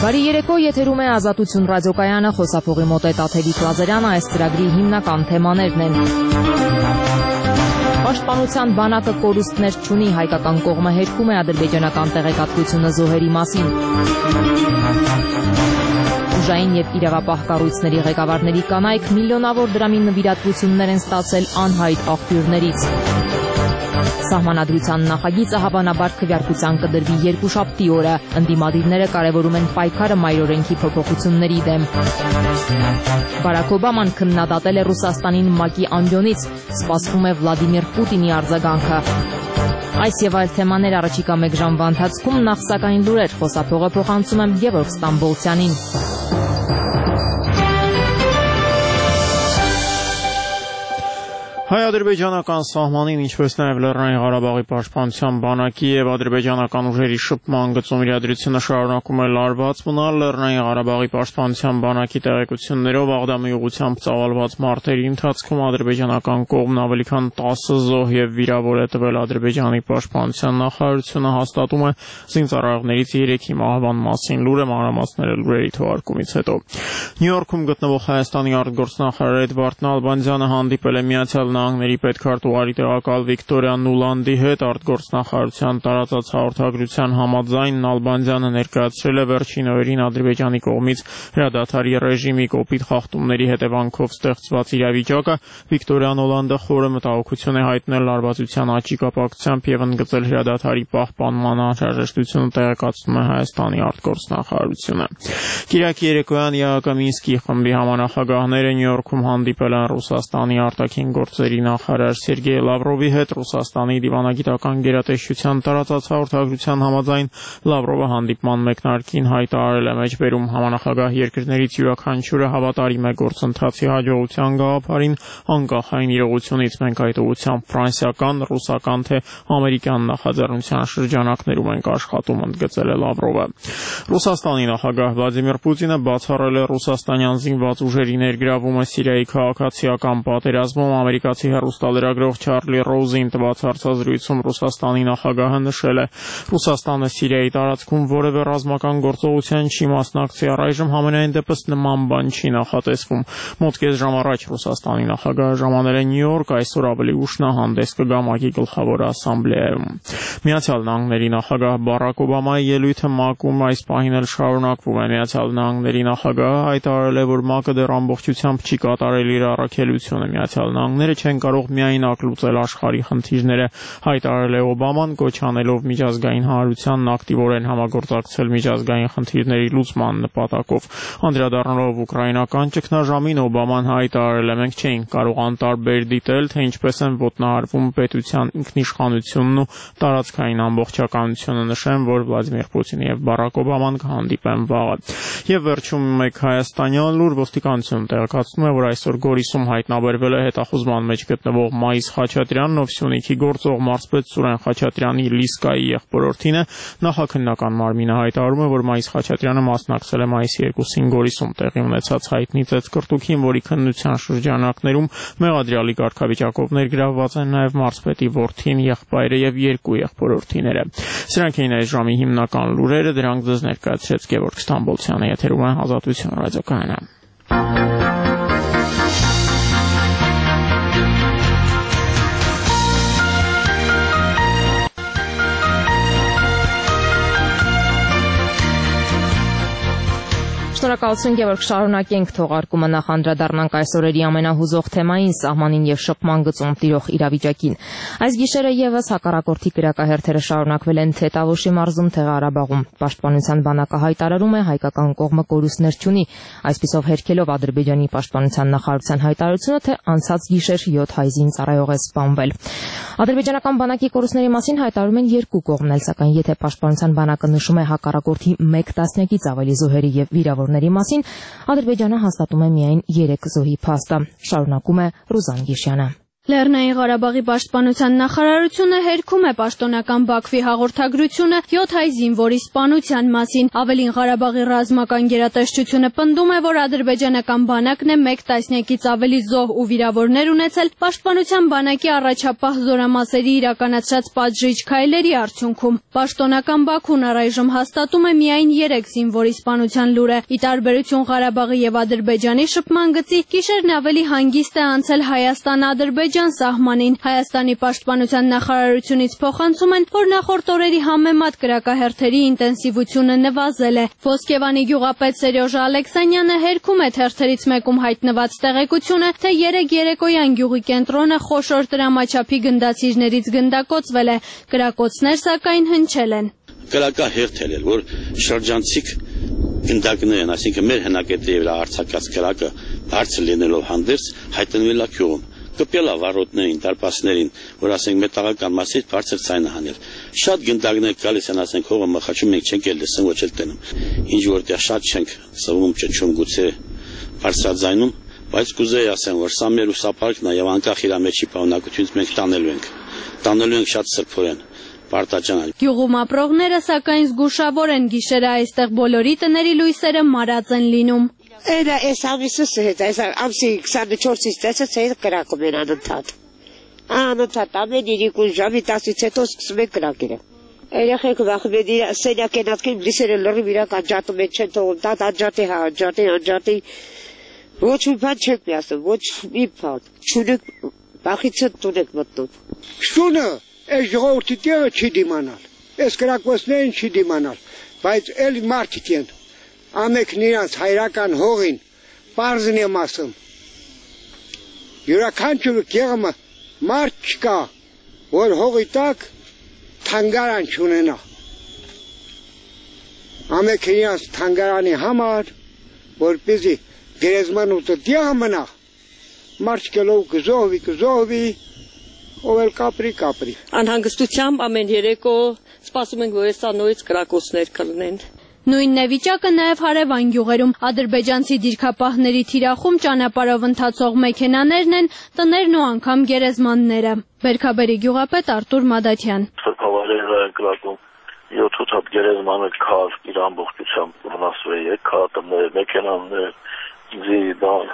Բարի երեկո, եթերում է Ազատություն ռադիոկայանը, խոսափողի մոտ է Տաթևիկ Լազարյանը, այս ծրագրի հիմնական թեմաներն են։ Պաշտպանության բանակը կորուստներ չունի, հայկական կողմը հերքում է ադրբեջանական տեղեկատվությունը զոհերի մասին։ Ուժային եւ իրավապահ կառույցների ղեկավարների կանայք միլիոնավոր դրամի նվիրատվություններ են ստացել անհայտ աղբյուրներից։ Սահմանադրության նախագիծը հավանաբար քվեարկության կդրվի երկուշաբթի օրը, ընդդիմադիրները կարևորում են պայքարը մայրօրենքի փոփոխությունների դեմ։ Բարաք Օբաման քննադատել է Ռուսաստանին ՄԱԿ-ի ամբիոնից, սպասվում է Վլադիմիր Պուտինի արձագանքը։ Այս եւ այլ թեմաներ առաջիկա մեկ ժամվա ընթացքում, նախ սակայն լուրեր, խոսափողը փոխանցում եմ Գևորգ Ստամբոլցյանին։ Հայ-ադրբեջանական սահմանին, ինչպես նաև Լեռնային Ղարաբաղի պաշտպանության բանակի եւ ադրբեջանական ուժերի շփման գծում իրադրությունը շարունակում է լարված մնալ։ Լեռնային Ղարաբաղի պաշտպանության բանակի տեղեկություններով Աղդամի ուղղությամբ ծավալված մարտերի ընթացքում ադրբեջանական կողմն ավելի քան 10 զոհ եւ վիրավոր է տվել։ Ադրբեջանի պաշտպանության նախարարությունը հաստատում է զինծառայողներից 3-ի մահվան մասին լուրը, մանրամասները լուրերի թողարկումից հետո։ Նյու Յորքում գտնվող Հայաստանի արտգործնախարար Էդվարդ Նալբանդյանը հանդիպել է Միացյալ Նահանգների պետքարտուղարի տեղակալ Վիկտորիա Նուլանդի հետ արտգործնախարարության տարածած հաղորդագրության համաձայն Նալբանդյանը ներկայացրել է վերջին օրերին Ադրբեջանի կողմից հրադադարի ռեժիմի կոպիտ խախտումների հետևանքով ստեղծված իրավիճակը։ Վիկտորիա Նուլանդը խորը մտահոգություն է հայտնել լարվածության աճի կապակցությամբ եւ ընդգծել հրադադարի պահպանման անհրաժեշտությունը, տեղեկացնում է Հայաստանի արտգործնախարարությունը։ Կիրակի երեկոյան ԵԱՀԿ Մինսկի խմբի համանախագահները Նյու Յորքում հանդիպել են Ռուսաստանի արտաքին գործերի նախարար Սերգեյ Լավրովի հետ։ Ռուսաստանի դիվանագիտական գերատեսչության տարածած հաղորդագրության համաձայն Լավրովը հանդիպման մեկնարկին հայտարարել է մեջբերում համանախագահ երկրներից յուրաքանչյուրը հավատարիմ է գործընթացի հաջողության գաղափարին անկախ այն իրողությունից։ Մենք այդ ուղղությամբ ֆրանսիական, ռուսական թե ամերիկյան նախաձեռնության շրջանակներում ենք աշխատում, ընդգծել է Լավրովը։ Ռուսաստանի նախագահ Վլադիմիր Պուտինը բացառել է ռուսաստանյան զինված ուժերի ներգրավումը Սիրիայի քաղաքացիական պատերազմում։ Ամերիկացի հեռուստալրագրող Չարլի Ռոուզին տված հարցազրույցում Ռուսաստանի նախագահը նշել է. Ռուսաստանը Սիրիայի տարածքում որևէ ռազմական գործողության չի մասնակցի, առայժմ համենայն դեպս նման բան չի նախատեսվում։ Մոտ կես ժամ առաջ Ռուսաստանի նախագահը ժամանել է Նյու Յորք, այսօր ավելի ուշ նա հանդես կգա ՄԱԿ-ի գլխավոր ասամբլեայում։ Միացյալ Նահանգների նախագահ Բարաք Օբամայի ելույթը ՄԱԿ-ում այս պահին էլ շարունակվում է։ Միացյալ Նահանգների նախագահը հայտարարել է, որ ՄԱԿ-ը դեռ ամբողջությամբ չի կատարել իր առաքելությունը։ Միացյալ Նահանգները չեն կարող միայնակ լուծել աշխարհի խնդիրները, հայտարարել է Օբաման, կոչ անելով միջազգային հանրությանն ակտիվորեն համագործակցել միջազգային խնդիրների լուծման նպատակով։ Անդրադառնալով ուկրաինական ճգնաժամին, Օբաման հայտարարել է. մենք չէինք կարող անտարբեր դիտել, թե ինչպես են ոտնահարվում պետության ինքնիշխանությունն ու տարածքային ամբողջականությունը։ Նշեմ, որ Վլադիմիր Պուտինը եւ Բարաք Օբաման կհանդիպեն վաղը։ Եվ վերջում մեկ հայաստանյան լուր, ոստիկանությունն տեղեկացնում է, որ այսօր Գորիսում հայտնաբերվել է հետախուզման մեջ գտնվող Մայիս Խաչատրյանն, ով Սյունիքի գործող մարզպետ Սուրեն Խաչատրյանի Լիսկայի եղբորորդինը։ Նախաքննական մարմինը հայտարարում է, որ Մայիս Խաչատրյանը մասնակցել է մայիսի 2-ին Գորիսում տեղի ունեցած հայտնի ծեծկռտուքին, որի քննության շրջանակներում մեղադրյալի կարգավիճակով ներգրավված են նաև մարզպետի որդին, եղբայրը եւ 2 եղբորորդիները։ Սրանք էին այս ժամի հիմնական լուրերը, դրանք ձեզ ներկայացրեց Գևորգ Ստամբոլցյանը, եթերում է Ազատություն ռադիոկայանը։ Շնորհակալություն Գևորգ, շարունակենք թողարկումը, նախ անդրադառնանք այս օրերի ամենահուզող թեմային՝ սահմանին եւ շփման գծում տիրող իրավիճակին։ Այս գիշերը եւս հակառակորդի կրակահերթերը շարունակվել են թե Տավուշի մարզում, թե Ղարաբաղում։ Պաշտպանության բանակը հայտարարում է, հայկական կողմը կորուստներ չունի, այսպիսով հերքելով Ադրբեջանի պաշտպանության նախարարության հայտարարությունը, թե անցած գիշեր 7 հայ զինծառայող է սպանվել։ Ադրբեջանական բանակի կորուստների մասին հայտարարում են երկու կողմն էլ, սակայն եթե պաշտպանության բանակը նշում է հակառակորդի 1 տասնյակից ավելի զոհերի եւ վիրավորների մասին, Ադրբեջանը հաստատում է միայն 3 զոհի փաստը։ Շարունակում է Ռուզան Գիշյանը։ Լեռնային Ղարաբաղի պաշտպանության նախարարությունը հերքում է պաշտոնական Բաքվի հաղորդագրությունը 7 հայ զինվորի սպանության մասին։ Ավելին, Ղարաբաղի ռազմական գերատեսչությունը պնդում է, որ ադրբեջանական բանակն է 1 տասնյակից ավելի զոհ ու վիրավորներ ունեցել պաշտպանության բանակի առաջապահ զորամասերի իրականացրած պատժիչ քայլերի արդյունքում։ Պաշտոնական Բաքուն առայժմ հաստատում է միայն 3 զինվորի սպանության լուրը։ Ի տարբերություն Ղարաբաղի եւ Ադրբեջանի շփման գծի, գիշերն ավելի հանգիստ է անցել Հայաստան-Ադրբեջան սահմանին։ Հայաստանի պաշտպանության նախարարությունից փոխանցում են, որ նախորդ օրերի համեմատ կրակահերթերի ինտենսիվությունը նվազել է։ Ոսկեվանի գյուղապետ Սերյոժ Ալեքսանյանը հերքում է թերթերից մեկում հայտնված տեղեկությունը, թե 3 երեկոյան գյուղի կենտրոնը խոշոր տրամաչափի գնդացիրներից գնդակոծվել է։ Կրակոցներ սակայն հնչել են։ Կրակահերթել էր, որ շրջանցիկ գնդակներ են, այսինքն մեր հնակետի վրա արձակած կրակը բարձր լինելով հանդերձ հայտնվել է գյուղում։ Կպել է վարորդներին, դարպասներին, որ ասենք մետաղական մասից բարձր ցայնը հանել։ Շատ գնդակներ գալիս են, ասենք հողը մխաչում ենք, չենք էլ լսում, ոչ էլ տենում։ Ինչ որտեղ շատ չենք սվում, ճնչում, գուցե բարձրաձայնում, բայց կուզեի ասեմ, որ սա մեր ուսապարկն է եւ անկախ իր մեջի պարունակությունից մենք տանելու ենք շատ սրբորեն։ Գյուղում ապրողները սակայն զգուշավոր են, գիշերը այստեղ բոլորի տների լույսերը մարած են լինում։ Էլա այս ամիսս հետ, այս ամսի 24-ից տեսած այդ կրակում են անընդհատ։ Անընդհատ ամեն 2 ժամի 10-ից հետո սկսում են կրակերը։ Երեխեք վախում են իր սենյակեն ատկին լիսերը լրիվ իրակ անջատում են, չեն թողում, տատ անջատի, անջատի։ Ոչ մի բան չեք միասում, ոչ մի բան։ Չունեք, վախից տուն եք մտնում։ Շունը այս ժողովրդի տեղը չի դիմանալ, այս կրակոցներին չի դիմանալ, բայց էլ մարդիկ են, ամենքն իրանց հայրական հողին, պարզն եմ ասում, յուրաքանչյուր կեղմը մարդ չկա, որ հողի տակ թանգարան չունենա, ամենքն իրանց թանգարանի համար, որպեսզի գերեզման ուտը տեղը մնա, մարդ կելով կզոհվի, ով էլ կապրի։ Անհանգստությամբ ամեն երեկո սպասում ենք, որ հեսա նորից կրակոցներ կլինեն։ Նույնն է վիճակը նաև հարևան գյուղերում։ Ադրբեջանցի դիրքապահների թիրախում ճանապարհով ընթացող մեքենաներն են, տներն ու անգամ գերեզմանները։ Բերքաբերի գյուղապետ Արտուր Մադաթյան։ Սրբավայրերը են կրակում 7-8 հատ գերեզմանը քար իր ամբողջությամբ վնասվել է, քարատներ, մեքենաներ, զիդան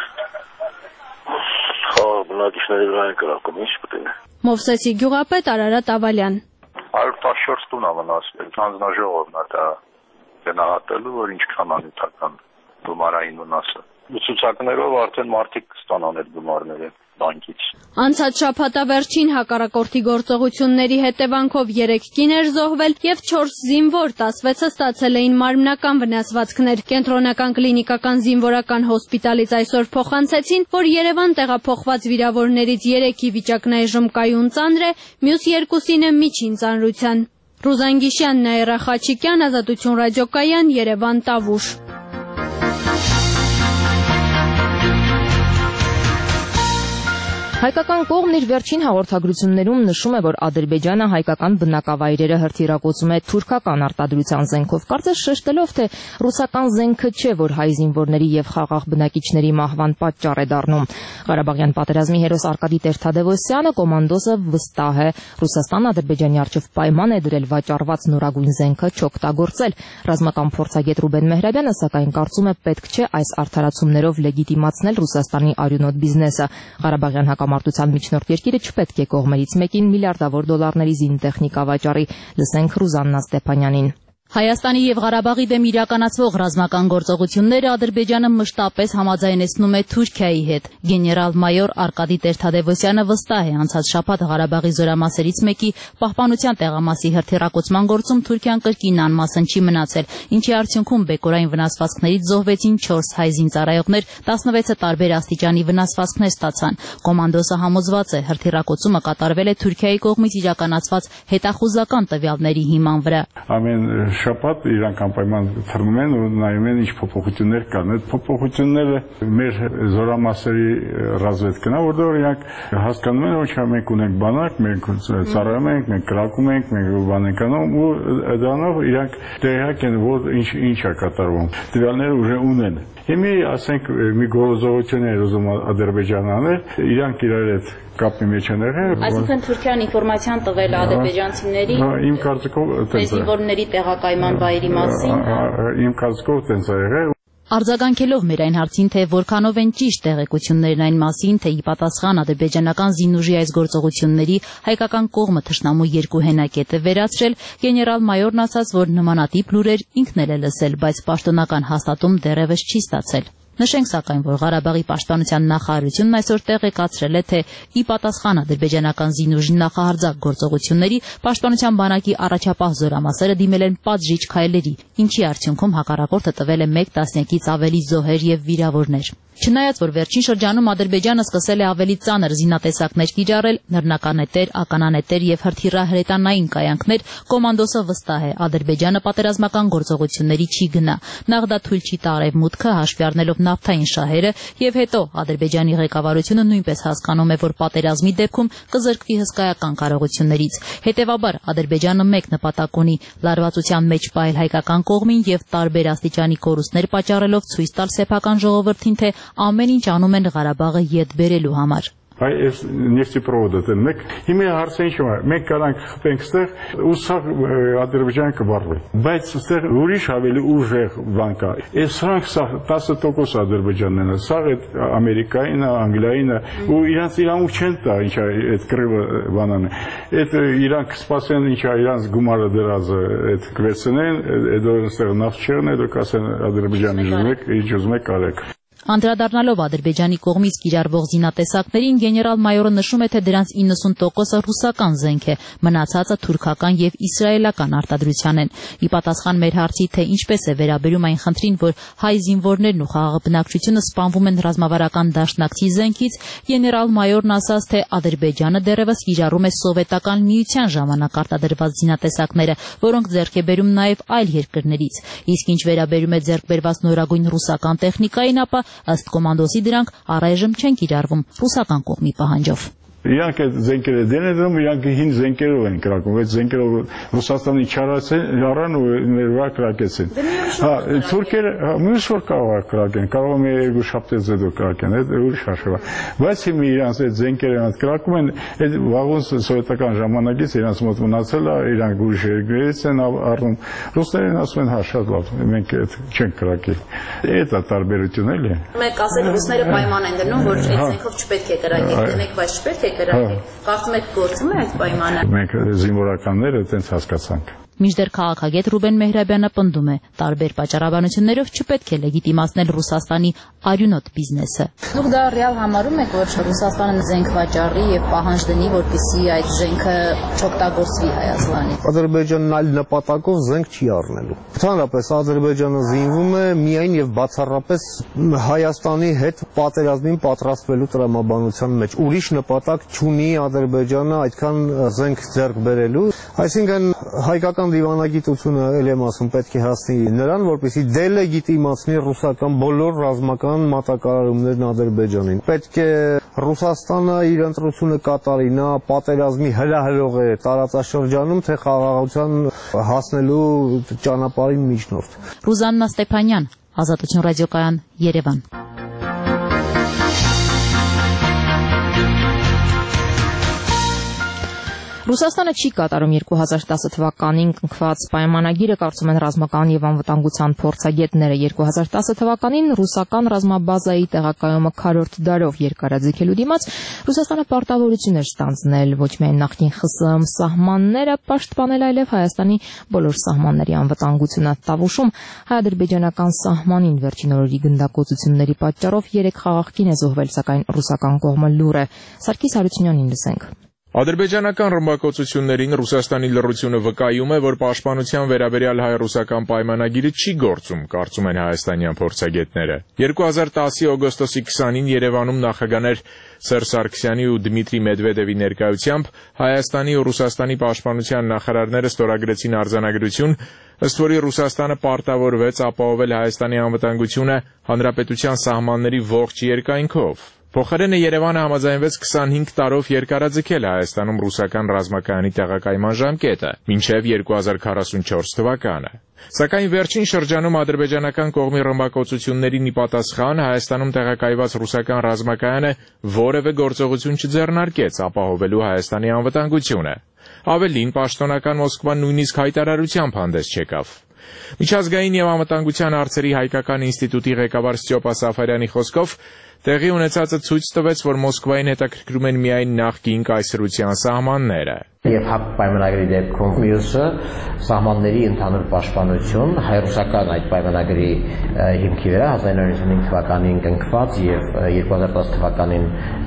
բնակիչների վրա են կրակում, ինչ պետք է։ Մովսեսի գյուղապետ Արարատ Ավալյան։ 114 տուն է վնասվել, հանձնաժողովն է դա գնահատելու, որ ինչքան անհիտական գումարային վնասը։ Ցուցակներով արդեն մարդիկ կստանան այդ գումարները բանկից։ Անցած շաբաթավերջին հակառակորդի գործողությունների հետևանքով 3 կիներ զոհվել եւ 4 զինվոր, 16-ը ստացել էին մարմնական վնասվածքներ։ Կենտրոնական կլինիկական զինվորական հոսպիտալից այսօր փոխանցեցին, որ Երևան տեղափոխված վիրավորներից 3-ի վիճակն այժմ կայուն ծանր է, մյուս 2-ինը միջին ծանրության։ Ռուզան Գիշյան, Նաիրա Խաչիկյան, Ազատություն ռադիոկայան, Երևան Տավուշ։ Հայկական կողմն իր վերջին հաղորդագրություններում նշում է, որ Ադրբեջանը հայկական բնակավայրերը հրթիռակոծում է թուրքական արտադրության զենքով, կարծես շեշտելով, թե ռուսական զենքը չէ, որ հայ զինվորների եւ խաղաղ բնակիչների մահվան պատճառ է դառնում։ Ղարաբաղյան պատերազմի հերոս Արկադի Տեր-Թադևոսյանը կոմանդոսը վստահ է, Ռուսաստանը Ադրբեջանի առջև պայման է դրել վաճառված նորագույն զենքը չօգտագործել։ Ռազմական փորձագետ Ռուբեն Մեհրաբյանը սակայն կարծում է, պետք չէ այս արդարացումներով լեգիտիմացնել Ռուսաստանի արյունոտ բիզնեսը։ Ղարաբաղյան Մարտության միջնորդ երկիրը չպետք է կողմերից մեկին միլիարդավոր դոլարների զինտեխնիկա վաճառի։ Լսենք Ռուզաննա Ստեփանյանին։ Հայաստանի եւ Ղարաբաղի դեմ իրականացվող ռազմական գործողությունները Ադրբեջանը մշտապես համաձայնեցնում է Թուրքիայի հետ։ Գեներալ-մայոր Արկադի Տեր-Թադևոսյանը վստահ է, անցած շաբաթ Ղարաբաղի զորամասերից մեկի պահպանության տեղամասի հրթիռակոծման գործում Թուրքիան կրկին անմասն չի մնացել, ինչի արդյունքում բեկորային վնասվածքներից զոհվեցին 4 հայ զինծառայողներ, 16-ը տարբեր աստիճանի վնասվածքներ ստացան։ Կոմանդոսը համոզված է, հրթիռակոծումը կատարվել է Թուրքիայի կողմից իրականացված հետախուզական տվյալների հիման վրա։ Շաբաթ իրանք անպայման թռնում են ու նայում են ինչ փոփոխություններ կան։ Այդ փոփոխությունները մեր զորամասերի ռազմետքն է, որտեղ իրանք հասկանում են, որ մենք ունենք բանակ, մենք ծառայում ենք, մենք կրակում ենք, մենք բան ենք անում ու դրանով իրանք տեղյակ են, որ ինչ է կատարվում։ Տվյալները ուժը ունեն։ Հիմա ասենք մի գործողություն է ուզում Ադրբեջանը անել, իրանք իրար հետ կապի մեջ են եղել։ Այսինքն Թուրքիան ինֆորմացիան տվել ադրբեջանցիների իմ կարծիքով զինվորների տեղակայման վայրի մասին։ Իմ կարծիքով տենց է եղել։ Արձագանքելով մեր այն հարցին, թե որքանով են ճիշտ տեղեկություններն այն մասին, թե ի պատասխան ադրբեջանական զինուժի այս գործողությունների հայկական կողմը թշնամու երկու հենակետ է վերացրել, գեներալ-մայորն ասաց, որ նմանատիպ լուրեր ինքն էլ է լսել, բայց պաշտոնական հաստատում դեռևս չի ստացել։ Նշենք սակայն, որ Ղարաբաղի պաշտպանության նախարարությունն այսօր տեղեկացրել է, թե ի պատասխան ադրբեջանական զինուժի նախահարձակ գործողությունների պաշտպանության բանակի առաջապահ զորամասերը դիմել են պատժիչ քայլերի, ինչի արդյունքում հակառակորդը տվել է 1 տասնյակից ավելի զոհեր եւ վիրավորներ։ Չնայած որ վերջին շրջանում Ադրբեջանը սկսել է ավելի ծանր զինատեսակներ կիրառել, նռնականետեր, ականանետեր եւ հրթիռահրետանային կայանքներ, կոմանդոսը վստահ է, Ադրբեջանը պատերազմական գործողությունների չի գնա։ Նախ դա թույլ չի տա Արևմուտքը, հաշվի առնելով նավթային շահերը, եւ հետո Ադրբեջանի ղեկավարությունը նույնպես հասկանում է, որ պատերազմի դեպքում կզրկվի հսկայական կարողություններից։ Հետևաբար Ադրբեջանը մեկ նպատակ ունի՝ լարվածության մեջ պահել հայկական կողմին եւ տարբեր աստիճանի կորուստներ պատճառելով ցույց տալ սեփական ժողովրդին, թե ամեն ինչ անում են Ղարաբաղը ետ բերելու համար։ Այս նեֆտեպրովոդը դենեք հիմա հարցը ինչ է մենք կարանք խփենք ստեղ ու սա Ադրբեջանը կբառվի բայց ստեղ ուրիշ ավելի ուժեղ բան կա այս սրանք սա 10% Ադրբեջանն է սա Ամերիկային Անգլիային ու իրանց իրանք չեն տա ինչ այդ կրիվը բանան այդ իրանք սպասեն ինչ իրանց գումարը դրած այդ կվեցնեն այդ ստեղ նավթ չեղն է դոկասեն Ադրբեջանի ուզում եք արեք Անդրադառնալով Ադրբեջանի կողմից կիրառվող զինատեսակներին գեներալ-մայորը նշում է, թե դրանց 90%-ը ռուսական զենք է, մնացածը թուրքական եւ իսրայելական արտադրության են։ Ի պատասխան մեր հարցի, թե ինչպես է վերաբերում այն խնդրին, որ հայ զինվորներն ու խաղաղապնակչությունը սպանվում են ռազմավարական դաշնակցի զենքից, գեներալ-մայորն ասաց, թե Ադրբեջանը դեռևս կիրառում է սովետական միության ժամանակ արտադրված զինատեսակները, որոնք ձեռք է բերում նաեւ այլ երկրներից։ Իսկ ինչ վերաբերում է ձեռք բերված նորագույն ռուսական տեխնիկային, ապա ըստ կոմանդոսի դրանք առայժմ չեն կիրառվում ռուսական կողմի պահանջով։ Իրանք այդ զենքերը դեն իրանք հին զենքերով են կրակում, այդ զենքերով Ռուսաստանի չարացեն, առան ու ներվա կրակեցին։ Թուրքերը մյուս որ կարող կրակեն, կարող է երկու շաբթից հետո կրակեն, այդ ուրիշ հաշվա։ Բայց հիմա իրանք այդ զենքերը այդ կրակում են, այդ վաղուց սովետական ժամանակից իրանք մոտ մնացել է, իրանք ուրիշ երկրներից են առնում։ Ռուսներն ասում են հա շատ լավ, մենք այդ չենք կրակի։ Այդ է տարբերությունը էլի։ Մեկ ասել ռուսները պայման են դնում, որ այդ զենքով չպետք է կրակել, դնեք, բայց չպետք է Կարծում եք գործում է այդ պայմանը։ Մենք զինվորականները այդպես հասկացանք։ Մինչդեռ քաղաքագետ Ռուբեն Մեհրաբյանը պնդում է, տարբեր պատճառաբանություններով չպետք է լեգիտիմացնել Ռուսաստանի արյունոտ բիզնեսը։ Դուք դա ռեալ համարում եք, որ Ռուսաստանը զենք վաճառի եւ պահանջ դնի, որպեսզի այդ զենքը չօգտագործվի Հայաստանի։ Ադրբեջանն այլ նպատակով զենք չի առնելու։ Ընդհանրապես Ադրբեջանը զինվում է միայն եւ բացառապես Հայաստանի հետ պատերազմին պատրաստվելու տրամաբանության մեջ։ Ուրիշ նպատակ չունի Ադրբեջանը այդքան զենք ձեռք բերելու, այսինքն հայկական դիվանագիտությունը ել եմ ասում պետք է հասնի նրան, որպեսզի դելեգիտիմացնի ռուսական բոլոր ռազմական մատակարարումներն Ադրբեջանին։ Պետք է Ռուսաստանը իր ընտրությունը կատարի, նա պատերազմի հրահրող է տարածաշրջանում, թե խաղաղության հասնելու ճանապարհին միջնորդ։ Ռուզաննա Ստեփանյան, Ազատություն ռադիոկայան, Երևան։ Ռուսաստանը չի կատարում 2010 թվականին կնքված պայմանագիրը, կարծում են ռազմական եւ անվտանգության փորձագետները։ 2010 թվականին ռուսական ռազմաբազայի տեղակայումը քառորդ դարով երկարաձգելու դիմաց Ռուսաստանը պարտավորություն էր ստանձնել ոչ միայն նախկին ԽՍՀՄ սահմանները պաշտպանել, այլև Հայաստանի բոլոր սահմանների անվտանգությունը։ Տավուշում հայ-ադրբեջանական սահմանին վերջին օրերի գնդակոծությունների պատճառով 3 խաղաղ կին է զոհվել, սակայն ռուսական կողմը լուր է։ Սարգիս Հարությունյանին լսենք։ Ադրբեջանական ռմբակոծություններին Ռուսաստանի լռությունը վկայում է, որ պաշտպանության վերաբերյալ հայ-ռուսական պայմանագիրը չի գործում, կարծում են հայաստանյան փորձագետները։ 2010-ի օգոստոսի 20-ին Երևանում նախագաներ Սերժ Սարգսյանի ու Դմիտրի Մեդվեդևի ներկայությամբ Հայաստանի ու Ռուսաստանի պաշտպանության նախարարները ստորագրեցին արձանագրություն, ըստ որի Ռուսաստանը պարտավորվեց ապահովել Հայաստանի անվտանգությունը հանրապետության սահմանների ողջ երկայնքով։ Փոխարենը Երևանը համաձայնվեց 25 տարով երկարաձգել Հայաստանում ռուսական ռազմակայանի տեղակայման ժամկետը մինչև 2044 թվականը։ Սակայն վերջին շրջանում ադրբեջանական կողմի ռմբակոծություններին ի պատասխան Հայաստանում տեղակայված ռուսական ռազմակայանը որևէ գործողություն չձեռնարկեց ապահովելու Հայաստանի անվտանգությունը։ Ավելին, պաշտոնական Մոսկվան նույնիսկ հայտարարությամբ հանդես չեկավ։ Միջազգային և անվտանգության հարցերի հայկական ինստիտուտի ղեկավար Ստյոպա Սաֆարյանի խոսքով տեղի ունեցածը ցույց տվեց, որ Մոսկվային հետաքրքրում են միայն նախկին կայսրության սահմանները։ Եվ հապ պայմանագրի դեպքում մյուսը սահմանների ընդհանուր պաշտպանություն հայ-ռուսական այդ պայմանագրի հիմքի վրա 1995 թվականին կնքված եւ 2010 թվականին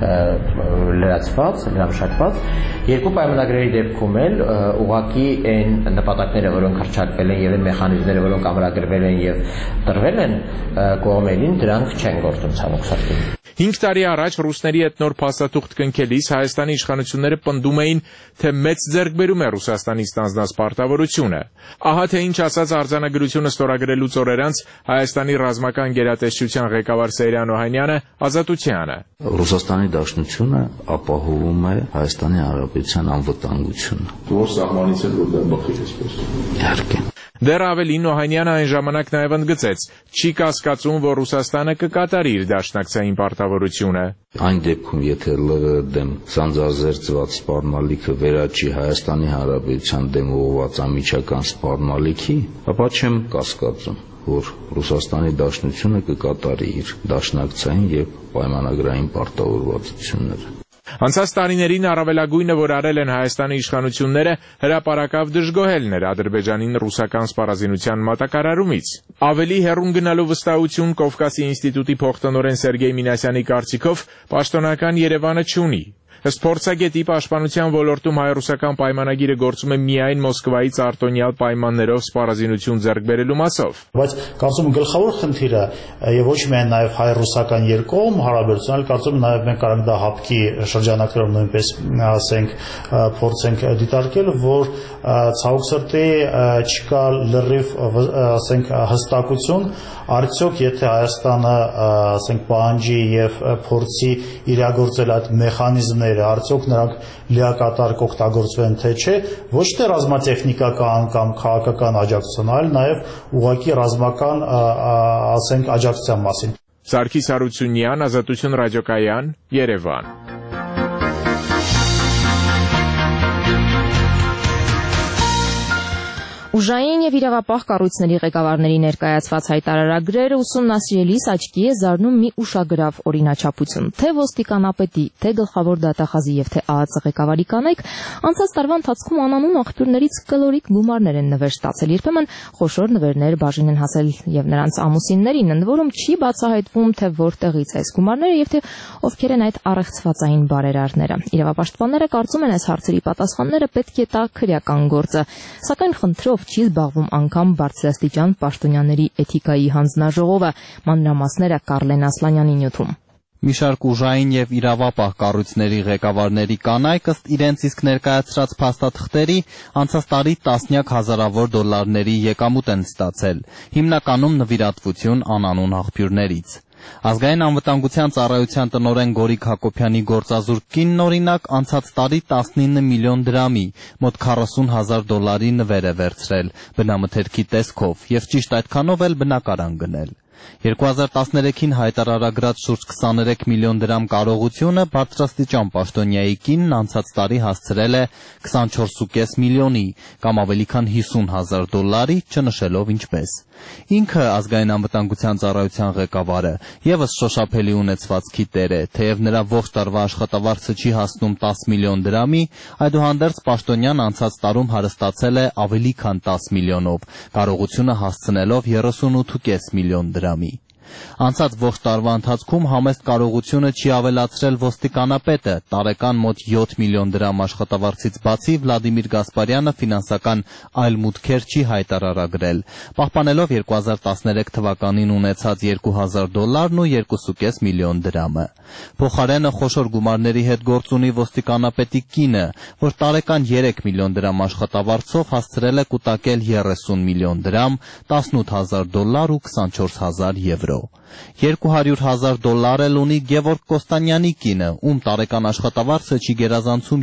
լրացված, լրամշակված երկու պայմանագրերի դեպքում էլ ուղղակի այն նպատակները, որոնք հռչակվել են եւ այն մեխանիզմները, որոնք ամրագրվել են եւ տրվել են կողմերին, դրանք չեն գործում ցավոք սրտի։ 5 տարի առաջ ռուսների հետ նոր փաստաթուղթ կնքելիս Հայաստանի իշխանությունները պնդում էին, թե մեծ ձեռքբերում է Ռուսաստանից ստանձնած պարտավորությունը։ Ահա թե ինչ ասաց արձանագրությունը ստորագրելուց օրեր անց Հայաստանի ռազմական գերատեսչության ղեկավար Սեյրան Օհանյանը Ազատությանը։ Ռուսաստանի Դաշնությունը ապահովում է Հայաստանի Հանրապետության անվտանգությունը։ Որ սահմանից էլ որ դա բխի էսպես։ Իհարկե։ Դեռ ավելին Օհանյանը այն ժամանակ նաև ընդգծեց, չի կասկածում, որ Ռուսաստանը կկատարի իր դաշնակցային պարտավորությունը։ Այն դեպքում, եթե ԼՂ դեմ սանձազերծված սպառնալիքը վերաճի Հայաստանի Հանրապետության դեմ ուղղված անմիջական սպառնալիքի, ապա չեմ կասկածում, որ Ռուսաստանի Դաշնությունը կկատարի իր դաշնակցային եւ պայմանագրային պարտավորվածությունները։ Անցած տարիներին առավելագույնը, որ արել են Հայաստանի իշխանությունները, հրապարակավ դժգոհելն էր Ադրբեջանին ռուսական սպառազինության մատակարարումից։ Ավելի հեռուն գնալու վստահություն Կովկասի ինստիտուտի փոխտնօրեն Սերգեյ Մինասյանի կարծիքով պաշտոնական Երևանը չունի։ Ըստ փորձագետի, պաշտպանության ոլորտում հայ-ռուսական պայմանագիրը գործում է միայն Մոսկվայից արտոնյալ պայմաններով սպառազինություն ձեռք բերելու մասով։ Բայց կարծում եմ գլխավոր խնդիրը եւ ոչ միայն նաեւ հայ-ռուսական երկկողմ հարաբերությունն, այլ կարծում եմ նաեւ մենք կարող դա հապկի շրջանակներում նույնպես ասենք փորձենք դիտարկել, որ ցավոք սրտի չկա լրիվ ասենք հստակություն, արդյոք եթե Հայաստանը ասենք պահանջի եւ փորձի իրագործել այդ մեխանիզմները, արդյոք նրանք լիակատար կօգտագործվեն թե չէ, ոչ թե ռազմատեխնիկական կամ քաղաքական աջակցություն, այլ նաեւ ուղղակի ռազմական ասենք աջակցության մասին։ Սարգիս Հարությունյան, Ազատություն ռադիոկայան, Երևան։ Ուժային եւ իրավապահ կառույցների ղեկավարների ներկայացված հայտարարագրերը ուսումնասիրելիս աչքի է զարնում մի ուշագրավ օրինաչափություն, թե ոստիկանապետի, թե գլխավոր դատախազի եւ թե ԱԱԾ ղեկավարի կանայք անցած տարվա ընթացքում անանուն աղբյուրներից կլորիկ գումարներ են նվեր ստացել, երբեմն խոշոր նվերներ բաժին են հասել եւ նրանց ամուսիններին, ընդ որում չի բացահայտվում, թե որտեղից այս գումարները եւ թե ովքեր են այդ առեղծվածային բարերարները։ Իրավապաշտպանները կարծում են, այս հարցերի պատասխանները պետք է տա քրեական գործը, սակայն խնդրով չի զբաղվում անգամ բարձրաստիճան պաշտոնյաների էթիկայի հանձնաժողովը, մանրամասները Կարլեն Ասլանյանի նյութում։ Մի շարք ուժային եւ իրավապահ կառույցների ղեկավարների կանայք ըստ իրենց իսկ ներկայացրած փաստաթղթերի անցած տարի տասնյակ հազարավոր դոլարների եկամուտ են ստացել, հիմնականում նվիրատվություն անանուն աղբյուրներից։ Ազգային անվտանգության ծառայության տնօրեն Գորիկ Հակոբյանի գործազուրկ կինն օրինակ անցած տարի 19 միլիոն դրամի, մոտ 40,000 դոլարի նվեր է վերցրել բնամթերքի տեսքով եւ ճիշտ այդքանով էլ բնակարան գնել։ 2013-ին հայտարարագրած շուրջ 23 միլիոն դրամ կարողությունը բարձրաստիճան պաշտոնյայի կինն անցած տարի հասցրել է 24.5 միլիոնի կամ ավելի քան 50,000 դոլարի, չնշելով ինչպես։ Ինքը ազգային անվտանգության ծառայության ղեկավարը եւս շոշափելի ունեցվածքի տեր է, թեև նրա ողջ տարվա աշխատավարձը չի հասնում 10 միլիոն դրամի, այդուհանդերձ պաշտոնյան անցած տարում հարստացել է ավելի քան 10 միլիոնով, կարողությունը հասցնելով 38.5 միլիոն դրամի։ Անցած ողջ տարվա ընթացքում համեստ կարողությունը չի ավելացրել ոստիկանապետը, տարեկան մոտ 7 միլիոն դրամ աշխատավարձից բացի Վլադիմիր Գասպարյանը ֆինանսական այլ մուտքեր չի հայտարարագրել, պահպանելով 2013 թվականին ունեցած 2,000 դոլարն ու 2.5 միլիոն դրամը։ Փոխարենը խոշոր գումարների հետ գործ ունի ոստիկանապետի կինը, որ տարեկան 3 միլիոն դրամ աշխատավարձով հասցրել է կուտակել 30 միլիոն դրամ, 18,000 դոլար ու 24,000 եվրո։ $200,000 էլ ունի Գևորգ Կոստանյանի կինը, ում տարեկան աշխատավարձը չի գերազանցում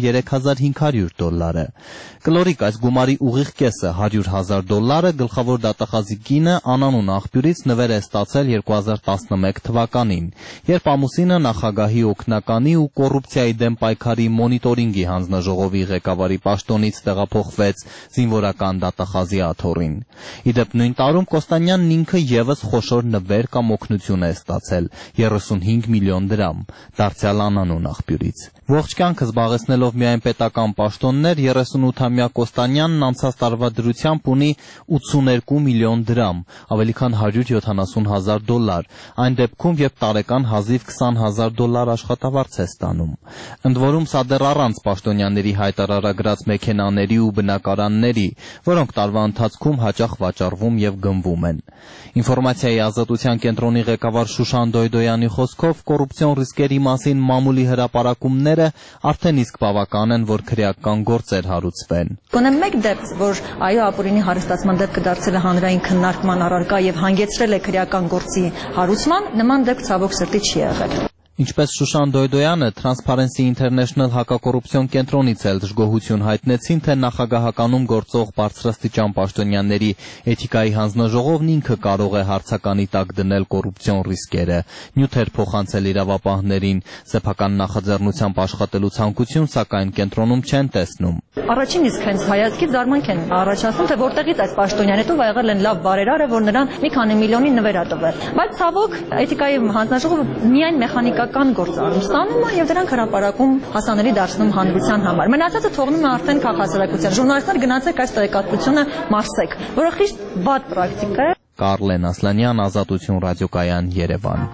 $3,500։ Կլորիկ այս գումարի ուղիղ կեսը $100,000 գլխավոր դատախազի կինը անանուն աղբյուրից նվեր է ստացել 2011 թվականին, երբ ամուսինը նախագահի օգնականի ու կոռուպցիայի դեմ պայքարի մոնիտորինգի հանձնաժողովի ղեկավարի պաշտոնից տեղափոխվեց զինվորական դատախազի աթոռին։ Իդեպ նույն տարում Կոստանյանն ինքը ևս խոշոր նվեր կամ օգնություն է ստացել $35 միլիոն, դարձյալ անանուն աղբյուրից։ Ողջ կյանքը զբաղեցնելով միայն պետական պաշտոններ, 38-ամյա Կոստանյանն անցած տարվա դրությամբ ունի $82 միլիոն, ավելի քան $170,000, այն դեպքում, երբ տարեկան հազիվ $20,000 աշխատավարձ է ստանում։ Ընդ որում սա դեռ առանց պաշտոնյաների հայտարարագրած մեքենաների ու բնակարանների, որոնք տարվա ընթացքում հաճախ վաճառվում եւ գնվում են։ Ինֆորմացիայի ազատության կենտրոնի ղեկավար Շուշան Դոյդոյանի խոսքով կոռուպցիոն ռիսկերի մասին մամուլի հրապարակումները արդեն իսկ բավական են, որ քրեական գործեր հարուցվեն։ Գոնե մեկ դեպք, որ այո ապօրինի հարստացման դեպքը դարձել է հանրային քննարկման առարկա եւ հանգեցրել է քրեական գործի հարուցման, նման դեպք ցավոք սրտի չի եղել։ Ինչպես Շուշան Դոյդոյանը Transparency International հակակոռուպցիոն կենտրոնից էլ դժգոհություն հայտնեցին, թե նախագահականում գործող բարձրաստիճան պաշտոնյաների էթիկայի հանձնաժողովն ինքը կարող է հարցականի տակ դնել կոռուպցիոն ռիսկերը, նյութեր փոխանցել իրավապահներին, սեփական նախաձեռնությամբ աշխատելու ցանկություն, սակայն կենտրոնում չեն տեսնում։ Առաջին իսկ հենց հայացքից զարմանք են առաջացնում, թե որտեղից այս պաշտոնյանը ով եղել են լավ բարերարը, որ նրան մի քանի միլիոնի նվեր ա տվել։ Բայց ցավոք էթիկայի հանձնաժողովը միայն մեխանիկական գործ ստանում է եւ դրանք հրապարակում հասանելի դարձնում հանրության համար։ Մնացածը թողնում է արդեն քաղաքասարակության։ Ժուրնալիստներ գնացեք այս տեղեկատվությունը մարսեք, որը խիստ վատ պրակտիկա է։ Կարլեն Ասլանյան, Ազատություն ռադիոկայան, Երևան։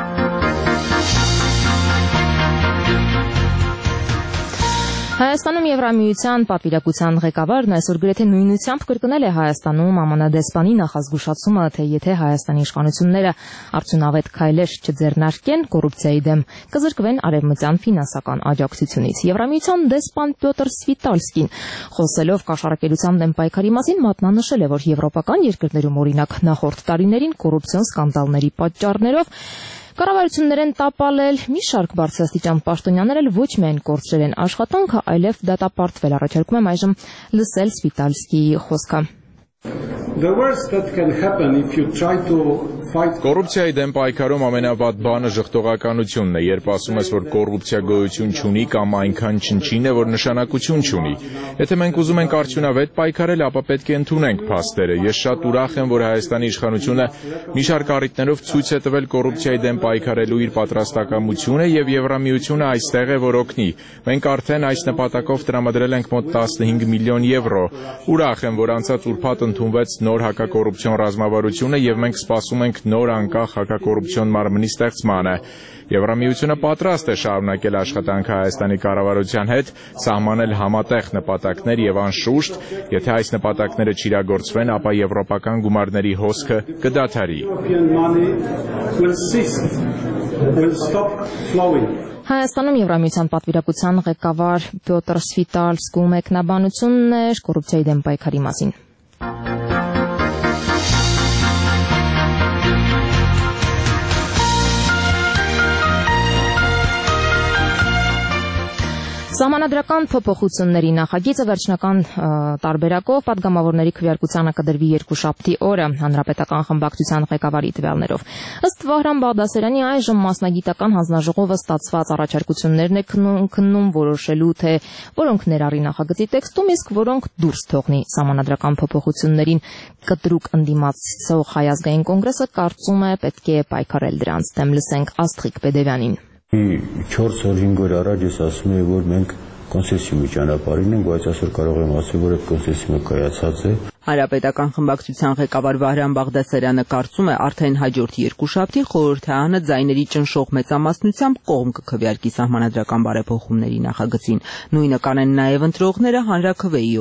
Հայաստանում Եվրամիության պատվիրակության ղեկավարն այսօր գրեթե նույնությամբ կրկնել է Հայաստանում ԱՄՆ դեսպանի նախազգուշացումը, թե եթե Հայաստանի իշխանությունները արդյունավետ քայլեր չձեռնարկեն կոռուպցիայի դեմ, կզրկվեն արևմտյան ֆինանսական աջակցությունից։ Եվրամիության դեսպան Պյոտր Սվիտալսկին խոսելով կաշառակերության դեմ պայքարի մասին մատնանշել է, որ եվրոպական երկրներում օրինակ նախորդ տարիներին կոռուպցիոն սկանդալների պատճառներով կառավարություններ են տապալել, մի շարք բարձրաստիճան պաշտոնյաներ էլ ոչ միայն կորցրել են աշխատանքը, այլև դատապարտվել։ Առաջարկում եմ այժմ լսել Սվիտալսկիի խոսքը։ Կոռուպցիայի դեմ պայքարում ամենավատ բանը ժխտողականությունն է, երբ ասում ես, որ կոռուպցիա գոյություն չունի կամ այնքան չնչին է, որ նշանակություն չունի։ Եթե մենք ուզում ենք արդյունավետ պայքարել, ապա պետք է ընդունենք փաստերը։ Ես շատ ուրախ եմ, որ Հայաստանի իշխանությունը մի շարք առիթներով ցույց է տվել կոռուպցիայի դեմ պայքարելու իր պատրաստակամությունը եւ Եվրամիությունը այստեղ է, որ օգնի։ Մենք արդեն այս նպատակով տրամադրել ենք մոտ 15 միլիոն եվրո։ Ուրախ եմ, որ անցած ուրբաթ ընդունվեց նոր հակակոռուպցիոն ռազմավարությունը եւ մենք սպասում ենք նոր անկախ հակակոռուպցիոն մարմնի ստեղծմանը։ Եվրամիությունը պատրաստ է շարունակել աշխատանքը Հայաստանի կառավարության հետ, սահմանել համատեղ նպատակներ եւ անշուշտ, եթե այս նպատակները չիրագործվեն, ապա եվրոպական գումարների հոսքը կդադարի։ Հայաստանում Եվրամիության պատվիրակության ղեկավար Պյոտր Սվիտալսկու մեկնաբանությունն էր կոռուպցիայի դեմ պայքարի մասին։ Սահմանադրական փոփոխությունների նախագիծը վերջնական տարբերակով պատգամավորների քվեարկությանը կդրվի երկուշաբթի օրը հանրապետական խմբակցության ղեկավարի տվյալներով։ Ըստ Վահրամ Բաղդասարյանի այժմ մասնագիտական հանձնաժողովը ստացված առաջարկություններն է քննում որոշելու, թե որոնք ներառի նախագծի տեքստում, իսկ որոնք դուրս թողնի։ Սահմանադրական փոփոխություններին կտրուկ ընդդիմացող Հայ ազգային կոնգրեսը կարծում է պետք է պայքարել դրանց դեմ։ Լսենք Աստղիկ Պեդևյանին։ 4-5 օր առաջ ես ասում եի, որ մենք կոնսենսուսի ճանապարհին ենք, բայց այսօր կարող եմ ասել, որ այդ կոնսենսուսը կայացած է։ Հանրապետական խմբակցության ղեկավար Վահրամ Բաղդասարյանը կարծում է, արդեն հաջորդ երկուշաբթի խորհրդարանը ձայների ճնշող մեծամասնությամբ կողմ կքվեարկի սահմանադրական բարեփոխումների նախագծին։ Նույնը կանեն նաև ընտրողները հանրաքվեի օրը։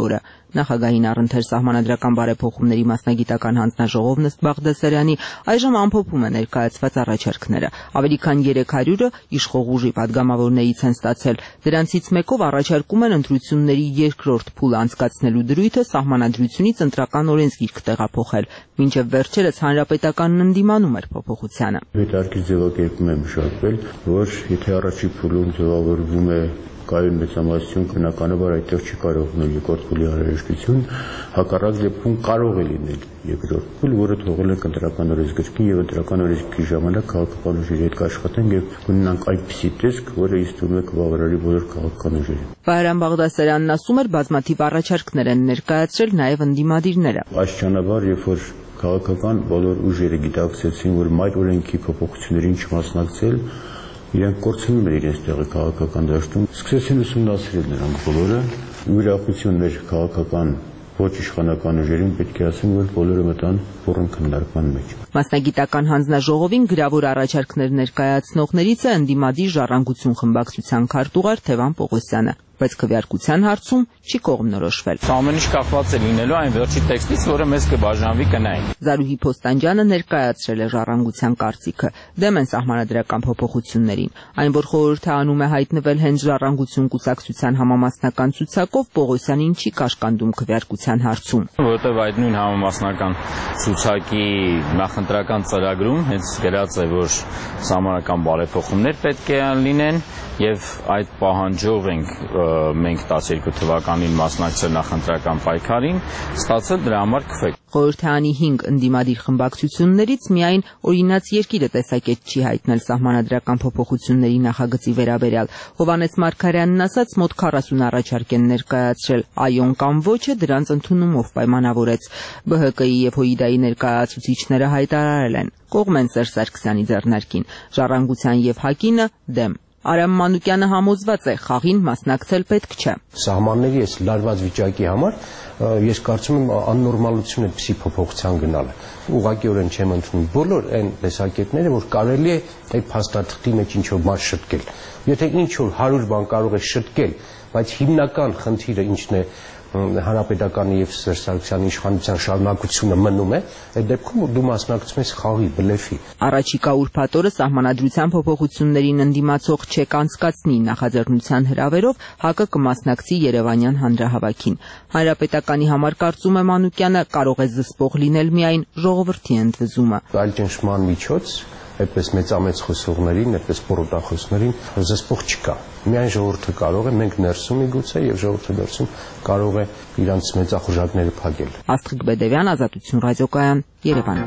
Նախագահին առընթեր սահմանադրական բարեփոխումների մասնագիտական հանձնաժողով Նստ Բաղդասարյանի այժմ ամփոփում է ներկայացված առաջարկները։ Ավելի քան 300-ը իշխող ուժի падգամավորներից են ստացել։ Դրանցից մեկով առաջարկում են ընտրությունների երկրորդ փուլ անցկացնելու դրույթը սահմանադրությունից ընտրական օրենսգիրք տեղափոխել։ Մինչև վերջերս հանրապետականն ընդդիմանում էր փոփոխությանը։ Հետարքի ձևակերպում է մշակվել, որ եթե առաջի փուլում ձևավորվում է կայուն մեծամասնություն, բնականաբար այդտեղ չի կարող լինել երկրորդ փուլի անհրաժեշտություն, հակառակ դեպքում կարող է լինել երկրորդ փուլ, որը թողել են ընտրական օրենսգրքին եւ ընտրական օրենսգրքի ժամանակ քաղաքական ուժերի հետ կաշխատեն եւ կունենանք այդպիսի տեսք, որը ըստ ում է կբավարարի բոլոր քաղաքական ուժերին։ Վահրամ Բաղդասարյանն ասում էր, բազմաթիվ առաջարկներ են ներկայացրել նաեւ ընդդիմադիրները։ Աստիճանաբար, երբ որ քաղաքական բոլոր ուժերը գիտակցեցին, որ այդ օրենքի փոփոխություններին չմասնակցել, իրենք կորցնում են իրենց տեղը քաղաքական դաշտում, սկսեցին ուսումնասիրել նրանք բոլորը, ուրախություն մեր քաղաքական ոչ իշխանական ուժերին պետք է ասեմ, որ բոլորը մտան բուռն քննարկման մեջ։ Մասնագիտական հանձնաժողովին գրավոր առաջարկներ ներկայացնողներից է ընդդիմադիր Ժառանգություն խմբակցության քարտուղար Թևան Պողոսյանը, բայց քվեարկության հարցում չի կողմնորոշվել։ Ամեն ինչ կախված է լինելու այն վերջի տեքստից, որը մեզ կբաժանվի կնային։ Զարուհի Փոստանջյանը ներկայացրել է Ժառանգության կարծիքը, դեմ են սահմանադրական փոփոխություններին։ Այն, որ խորհուրդը անում է հայտնվել հենց Ժառանգություն կուսակցության համամասնական ցուցակով, Պողոսյանին չի կաշկանդում քվեարկության հարցում։ Որովհետև այդ նույն համամասնական ցուցակի նախընտրական ծրագրում հենց գրած է, որ սահմանական բարեփոխումներ պետք է լինեն եւ այդ պահանջով ենք մենք 12 թվականին մասնակցել նախընտրական պայքարին, ստացել դրա համար քվե։ Խորհրդարանի 5 ընդդիմադիր խմբակցություններից միայն Օրինաց երկիրը տեսակետ չի հայտնել սահմանադրական փոփոխությունների նախագծի վերաբերյալ։ Հովհաննես Մարգարյանն ասաց, մոտ 40 առաջարկ են ներկայացրել, այոն կամ ոչը դրանց ընդունումով պայմանավորեց։ ԲՀԿ-ի եւ ՀՅԴ-ի ներկայացուցիչները հայտարարել են, կողմ են Սերժ Սարգսյանի ձեռնարկին, Ժառանգության եւ ՀԱԿ-ինը դեմ։ Արամ Մանուկյանը համոզված է, խաղին մասնակցել պետք չէ։ Սահմանների այս լարված վիճակի համար ես կարծում եմ աննորմալություն է պիսի փոփոխության գնալը։ Ուղղակիորեն չեմ ընդունում բոլոր այն տեսակետները, որ կարելի է այդ փաստաթղթի մեջ ինչ-որ բան շտկել։ Եթե ինչ-որ 100 բան կարող է շտկել, բայց հիմնական խնդիրը ինչն է հանրապետականի եւ Սերժ Սարգսյանի իշխանության շարունակությունը մնում է, այդ դեպքում դու մասնակցում ես խաղի, բլեֆի։ Առաջիկա ուրբաթ օրը սահմանադրության փոփոխություններին ընդդիմացող չեք անցկացնի նախաձեռնության հրավերով ՀԱԿ-ը կմասնակցի Երևանյան հանրահավաքին։ Հանրապետականի համար կարծում է Մանուկյանը կարող է զսպող լինել միայն ժողովրդի ընդվզումը։ Այլ ճնշման միջոց այդպես մեծամեծ խոսողներին, այդպես պորոտախոսներին զսպող չկա։ Միայն ժողովուրդը կարող է, մենք ներսում միգուցե եւ ժողովուրդը ներսում կարող է իրանց մեծախոժակները փակել։ Աստղիկ Բեդևյան, Ազատություն ռադիոկայան, Երևան։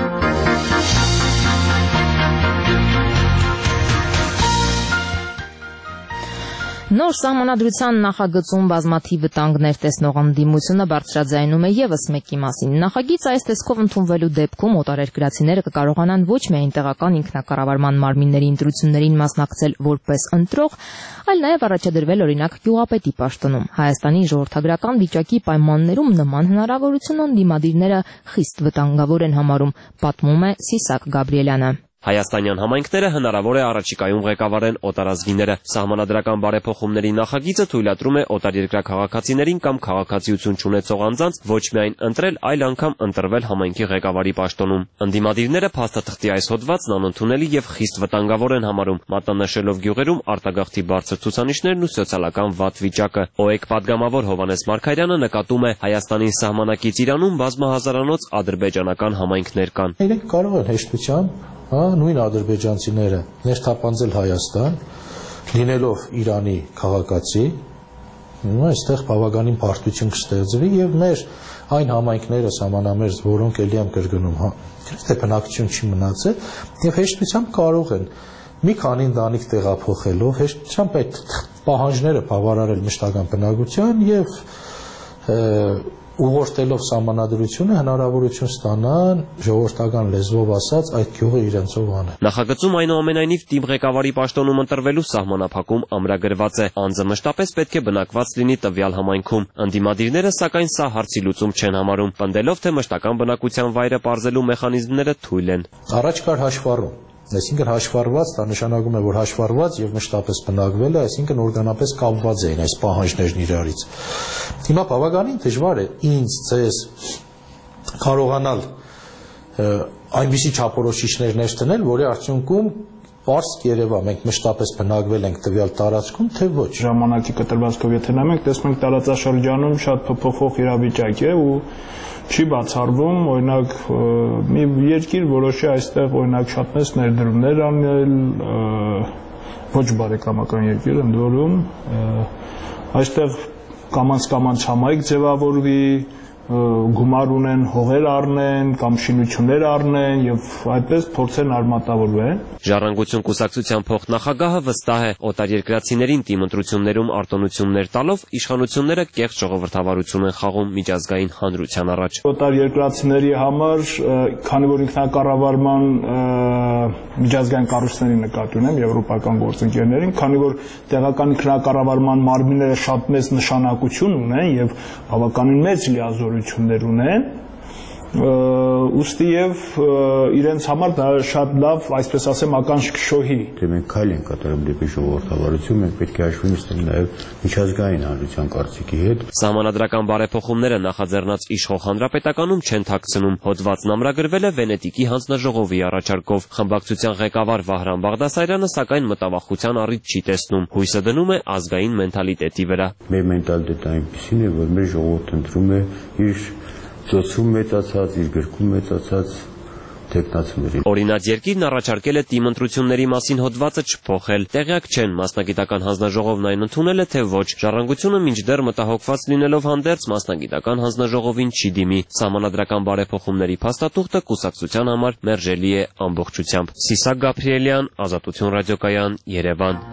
Նոր սահմանադրության նախագծում բազմաթիվ վտանգներ տեսնող ընդդիմությունը բարձրաձայնում է եւս մեկի մասին։ Նախագիծը այս տեսքով ընդունվելու դեպքում օտարերկրացիները կկարողանան ոչ միայն տեղական ինքնակառավարման մարմինների ընտրություններին մասնակցել որպես ընտրող, այլ նաեւ առաջադրվել օրինակ գյուղապետի պաշտոնում։ Հայաստանի ժողովրդագրական վիճակի պայմաններում նման հնարավորություն ընդդիմադիրները խիստ վտանգավոր են համարում, պատմում է Սիսակ Գաբրիելյանը։ Հայաստանյան համայնքները հնարավոր է առաջիկայում ղեկավարեն օտարազգիները։ Սահմանադրական բարեփոխումների նախագիծը թույլատրում է օտարերկրյա քաղաքացիներին կամ քաղաքացիություն չունեցող անձանց ոչ միայն ընտրել, այլ անգամ ընտրվել համայնքի ղեկավարի պաշտոնում։ Ընդդիմադիրները փաստաթղթի այս հոդվածն անընդունելի եւ խիստ վտանգավոր են համարում, մատնանշելով գյուղերում արտագաղթի բարձր ցուցանիշներն ու սոցիալական վատ վիճակը։ ՕԵԿ падգամավոր Հովհաննես Մարգարյանը նկատում է Հայաստանի սահմանակից Իրանում բազմահազարանոց ադրբեջանական համայնքներ կան։ Իրենք կարող են հեշտությամբ նույն ադրբեջանցիները ներթափանցել Հայաստան, լինելով Իրանի քաղաքացի, այստեղ բավականին բարդություն կստեղծվի եւ մեր այն համայնքները սահմանամերձ, որոնք ելի եմ կրկնում, թե բնակչություն չի մնացել, եւ հեշտությամբ կարող են մի քանի ընտանիք տեղափոխելով հեշտությամբ այդ պահանջները բավարարել մշտական բնակության եւ ուղղորդելով սահմանադրությունը հնարավորություն ստանան ժողովրդական լեզվով ասած այդ գյուղը իրենցով անել։ Նախագծում այնուամենայնիվ թիմ ղեկավարի պաշտոնում ընտրվելու սահմանափակում ամրագրված է, անձը մշտապես պետք է բնակված լինի տվյալ համայնքում։ Ընդդիմադիրները սակայն սա հարցի լուծում չեն համարում, պնդելով թե մշտական բնակության վայրը պարզելու մեխանիզմները թույլ են։ Առաջ կար հաշվառում, Այսինքն հաշվառված, դա նշանակում է, որ հաշվառված եւ մշտապես բնակվել է, այսինքն օրգանապես կապված էին այս պահանջներն իրարից։ Հիմա բավականին դժվար է ինձ, ձեզ կարողանալ այնպիսի չափորոշիչներ ներս դնել, որի արդյունքում պարզ կերևա մենք մշտապես բնակվել ենք տվյալ տարածքում, թե ոչ։ Ժամանակի կտրվածքով եթե նայենք, տեսնում ենք տարածաշրջանում շատ փոփոխող իրավիճակ է ու չի բացառվում, օրինակ մի երկիր որոշի այստեղ օրինակ շատ մեծ ներդրումներ անել, ոչ բարեկամական երկիր ընդ որում, այստեղ կամանց համայնք ձևավորվի, գումար ունեն, հողեր առնեն կամ շինություններ առնեն եւ այդպես փորձեն արմատավորվել։ Ժառանգություն կուսակցության փոխնախագահը վստահ է, օտարերկրացիներին թիմ ընտրություններում արտոնություններ տալով իշխանությունները կեղծ ժողովրդավարություն են խաղում միջազգային հանրության առաջ։ Օտարերկրացիների համար, քանի որ ինքնակառավարման միջազգային կառույցների նկատի ունեմ, եվրոպական գործընկերներին, քանի որ տեղական ինքնակառավարման մարմինները շատ մեծ նշանակություն ունեն եւ բավականին մեծ լիազորություններ ունեն, ուստի եւ իրենց համար դա շատ լավ, այսպես ասեմ, ականջքշոհի։ Դե մենք քայլ ենք կատարում դեպի ժողովրդավարություն, մենք պետք է հաշվի նստենք նաեւ միջազգային հանրության կարծիքի հետ։ Սահմանադրական բարեփոխումները նախաձեռնած իշխող հանրապետականում չեն թաքցնում։ Հոդվածն ամրագրվել է Վենետիկի հանձնաժողովի առաջարկով։ Խմբակցության ղեկավար Վահրամ Բաղդասարյանը սակայն մտավախության առիթ չի տեսնում։ Հույսը դնում է ազգային մենթալիտետի վրա։ Մեր մենտալիտետը այնպեսին է, որ մեր ժողովուրդը ընտրում է իր ծոցում մեծացած, իր գրքում մեծացած տեխնացիների։ Օրինաց երկիրն առաջարկել է թիմ ընտրությունների մասին հոդվածը չփոխել։ Տեղյակ չեն մասնագիտական հանձնաժողովն այն ընդունել է, թե ոչ։ Ժառանգությունը մինչդեռ մտահոգված լինելով հանդերձ մասնագիտական հանձնաժողովին չի դիմի։ Սահմանադրական բարեփոխումների փաստաթուղթը կուսակցության համար մերժելի է ամբողջությամբ։ Սիսակ Գաբրիելյան, Ազատություն ռադիոկայան, Երևան։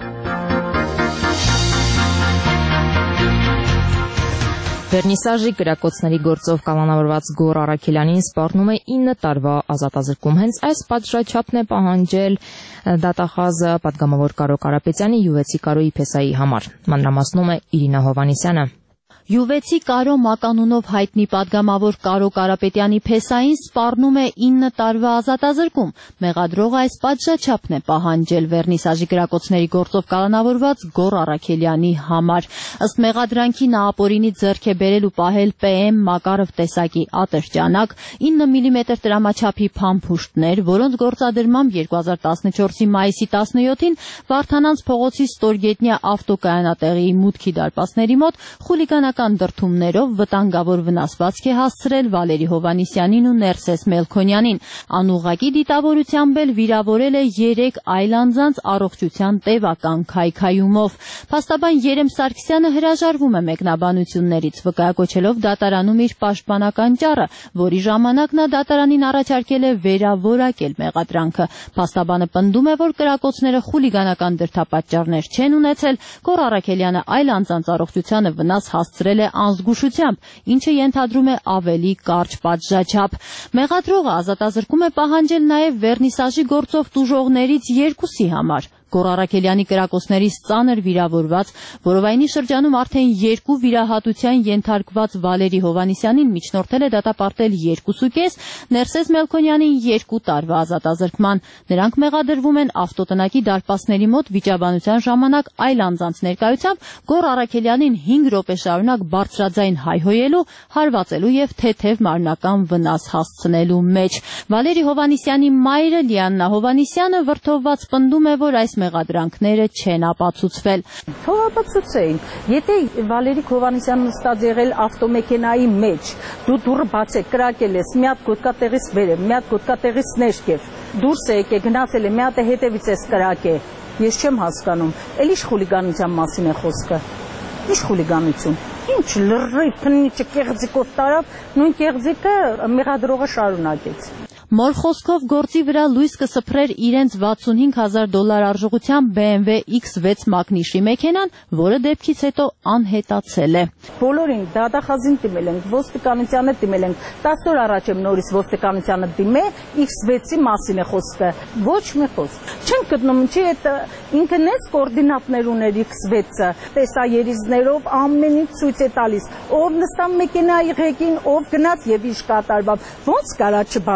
Վերնիսաժի կրակոցների գործով կանոնավորված Գոռ Առաքելյանին սպառնում է 9 տարվա ազատազրկում։ Հենց այս պատժաչափն է պահանջել դատախազը պատգամավոր Կարո Կարապետյանի յուվեցի Կարոյի Փեսայի համար։ Մանրամասնում է Իրինա Հովհաննիսյանը։ Յուվեցի Կարո մականունով հայտնի պատգամավոր Կարո Կարապետյանի Փեսային սպառնում է 9 տարվա ազատազրկում։ Մեղադրողը այս պատժաչափն է պահանջել Վերնիսաժի կրակոցների գործով կալանավորված Գոռ Առաքելյանի համար։ Ըստ մեղադրանքի նա ապօրինի ձեռք է բերել ու պահել PM Մակարով տեսակի ատրճանակ, 9 մմ տրամաչափի փամփուշտներ, որոնց գործադրմամբ 2014-ի մայիսի 17-ին Վարդանանց փողոցի ստորգետնյա ավտոկայանատեղի մուտքի դարպասների մոտ խուլիգանական դրդումներով վտանգավոր վնասվածք է հասցրել Վալերի Հովհաննիսյանին ու Ներսես Մելքոնյանին։ Անուղղակի դիտավորությամբ էլ վիրավորել է 3 այլ անձանց առողջության տևական քայքայումով։ Փաստաբան Երեմ Սարգսյանը հրաժարվում է մեկնաբանություններից, վկայակոչելով դատարանում իր պաշտպանական ճառը, որի ժամանակ նա դատարանին առաջարկել է վերավորակել մեղադրանքը։ Փաստաբանը պնդում է, որ կրակոցները խուլիգանական դրդապատճառներ չեն ունեցել, Գոռ Առաքելյանը այլ անձանց առողջությանը վնաս հասցրել է անզգուշությամբ, ինչը ենթադրում է ավելի կարճ պատժաչափ։ Մեղադրողը ազատազրկում է պահանջել նաև Վերնիսաժի գործով տուժողներից 2-ի համար։ Գոռ Առաքելյանի կրակոցներից ծանր վիրավորված, որովայնի շրջանում արդեն 2 վիրահատության ենթարկված Վալերի Հովհաննիսյանին միջնորդել է դատապարտել 2.5, Ներսես Մելքոնյանին 2 տարվա ազատազրկման։ Նրանք մեղադրվում են ավտոտնակի դարպասների մոտ վիճաբանության ժամանակ այլ անձանց ներկայությամբ Գոռ Առաքելյանին 5 րոպե շարունակ բարձրաձայն հայհոյելու, հարվածելու եւ թեթև մարմնական վնաս հասցնելու մեջ։ Վալերի Հովհաննիսյանի մայրը Լիաննա Հովհաննիսյանը վրդովված պնդում է, որ այս մեղադրանքները չեն ապացուցվել։ Թող ապացուցեին։ Եթե Վալերի Հովհաննիսյանը նստած եղել ավտոմեքենայի մեջ, դու դուռը բացեք, կրակել ես, մի հատ գոտկատեղից վերև, մի հատ գոտկատեղից ներքև, դուրս է եկել, գնացել է, մի հատ հետևից ես կրակել։ Ես չեմ հասկանում, էլ ինչ խուլիգանության մասին է խոսքը։ Ինչ խուլիգանություն։ Ինչ լրիվ փնիչը կեղծիկով տարավ, նույն կեղծիկը մեղադրողը շարունակեց։ Մոր խոսքով գործի վրա լույս կսփռեր իրենց $65,000 արժողությամբ BMW X6 մակնիշի մեքենան, որը դեպքից հետո անհետացել է։ Բոլորին դատախազին դիմել ենք, ոստիկանությանը դիմել ենք, 10 օր առաջ եմ նորից ոստիկանությանը դիմել, X6-ի մասին է խոսքը, ոչ մի խոսք։ Չեն գտնում, ինչի այդ ինքն էս կոորդինատներ ուներ X6-ը, տեսաերիզներով ամեն ինչ ցույց է տալիս, ով նստավ մեքենայի ղեկին, ով գնաց եւ ինչ կատարվավ, ոնց կարա չբացահայտ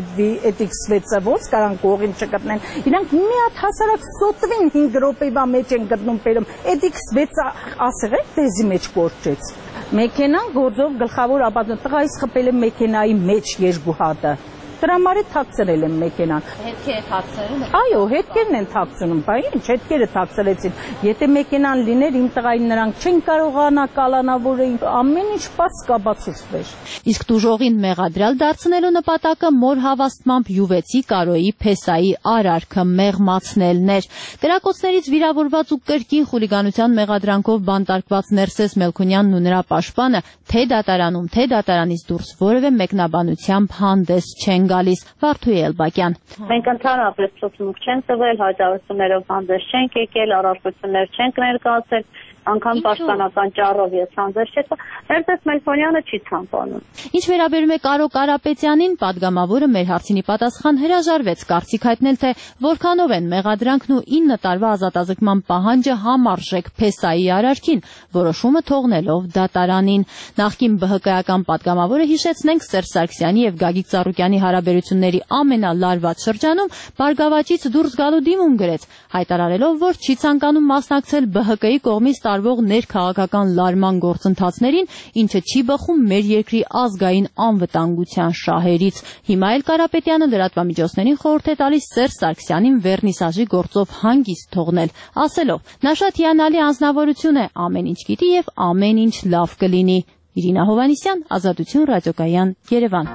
չպետվի էտիքսվեցը, ոնց կարան կողին չգտնեն։ Իրանք մի հատ հասարակ սոտվին 5 րոպեվա մեջ են գտնում բերում։ Էտիքսվեցը ասեղը դեզի մեջ կորչեց։ Մեքենան գործով գլխավոր ապացույց տղայից խփել է մեքենայի մեջ երկու հատը։ Դրա համար թաքցրել եմ մեքենան։ Հետքի է թաքցրել։ Այո, հետքերն են թաքցնում, բայց ինչ հետքերը թաքցրեցին։ Եթե մեքենան լիներ, իմ տղային նրանք չեն կարողանա կալանավորել, ամեն ինչ պարզ կաբացուցվեր։ Իսկ տուժողին մեղադրյալ դարձնելու նպատակը մոր հավաստմամբ յուվեցի Կարոյի Փեսայի արարքը մեղմացնելն էր։ Կրակոցներից վիրավորված ու կրկին խուլիգանության մեղադրանքով բանտարկված Ներսես Մելքոնյանն ու նրա պաշտպանը թե դատարանում, թե դատարանից դուրս որևէ մեկնաբանությամբ հանդես չեն գալիս։ Վարդուհի Էլբակյան։ Մենք ընդհանրապես ցուցմունք չենք տվել, հայտարարություններով հանդես չենք եկել, առարկություններ չենք ներկայացել, անգամ պաշտպանական ճառով ես հանդես չեկա, Ներսես Մելքոնյանը չի ցանկանում։ Ինչ վերաբերում է Կարո Կարապետյանին, падգամավորը մեր հարցինի պատասխան հրաժարվեց կարծիք հայտնել, թե որքանով են մեղադրանքն ու 9 տարվա ազատազրկման պահանջը համարժեք Փեսայի արարքին, որոշումը թողնելով դատարանին։ Նախկին ԲՀԿ-ական падգամավորը հիշեցնենք Սերժ Սարգսյանի եւ Գագիկ Ծառուկյանի հարաբերությունների ամենալարված շրջանում Բարգավաճից դուրս գալու դիմում գրեց, հայտարարելով, որ չի ցանկանում մասնակցել ԲՀԿ-ի կողմից տարվող ներքաղաքական լարման գործընթացներին, ինչը չի բխում մեր երկրի ազգային անվտանգության շահերից։ Հիմա էլ Կարապետյանը լրատվամիջոցներին խորհուրդ է տալիս Սերժ Սարգսյանին վերնիսաժի գործով հանգիստ թողնել, ասելով. նա շատ հիանալի անձնավորություն է, ամեն ինչ գիտի եւ ամեն ինչ լավ կլինի։ Իրինա Հովհաննիսյան, Ազատություն ռադիոկայան, Երևան։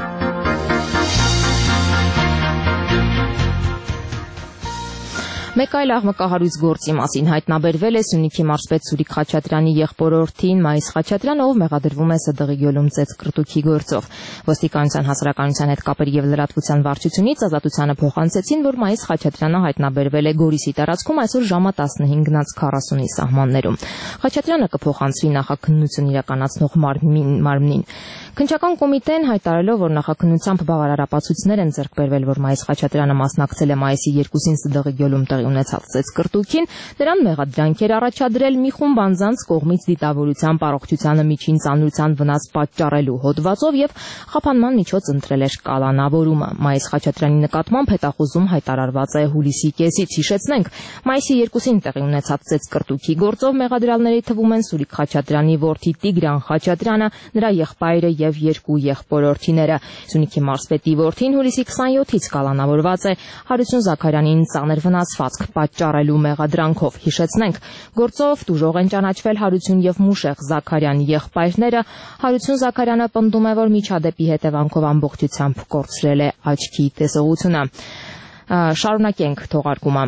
Մեկ այլ աղմկահարույց գործի մասին հայտնաբերվել է Սյունիքի մարզպետ Սուրիկ Խաչատրյանի եղբորորդին Մայիս Խաչատրյանը, ով մեղադրվում է ՍԴՂ Գյոլում ծեծկրտուքի գործով։ Ոստիկանության հասարակայնության հետ կապերի եւ լրատվության վարչությունից Ազատությանը փոխանցեցին, որ Մայիս Խաչատրյանը հայտնաբերվել է Գորիսի տարածքում այսօր ժամը 15:40-ի սահմաններում։ Խաչատրյանը կփոխանցվի նախաքննություն իրականացնող մարմնին։ Քննչական կոմիտեն հայտարարելով, որ նախաքննությամբ բավարար ապացույցներ են ձեռք բերվել, որ Մայիս Խաչատրյանը մասնակցել է մայիսի 2-ին ՍԴՂ Գյոլում տեղի ունեցած ծեծկրտուքին, նրան մեղադրանք էր առաջադրել մի խումբ անձանց կողմից դիտավորության, առողջությանը միջին ծանրության վնաս պատճառելու հոդվածով եւ խափանման միջոց ընտրել էր կալանավորումը։ Մայիս Խաչատրյանի նկատմամբ հետախուզում հայտարարված է հուլիսի կեսից։ Հիշեցնենք, մայիսի 2-ին տեղի ունեցած ծեծկրտուքի գործով մեղադրյալների թվում են Սուրիկ Խաչատրյանի որդի Տիգրան Խաչատրյանը, նրա եղբայրը եւ 2 եղբորորդիները։ Սյունիքի մարզպետի որդին հուլիսի 27-ից կալանավորված է Հարություն Զաքարյանին ծանր վնասված պատճառելու մեղադրանքով։ Հիշեցնենք, գործով տուժող են ճանաչվել Հարություն եւ Մուշեղ Զաքարյան եղբայրները։ Հարություն Զաքարյանը պնդում է, որ միջադեպի հետևանքով ամբողջությամբ կորցրել է աչքի տեսողությունը։ Շարունակենք թողարկումը։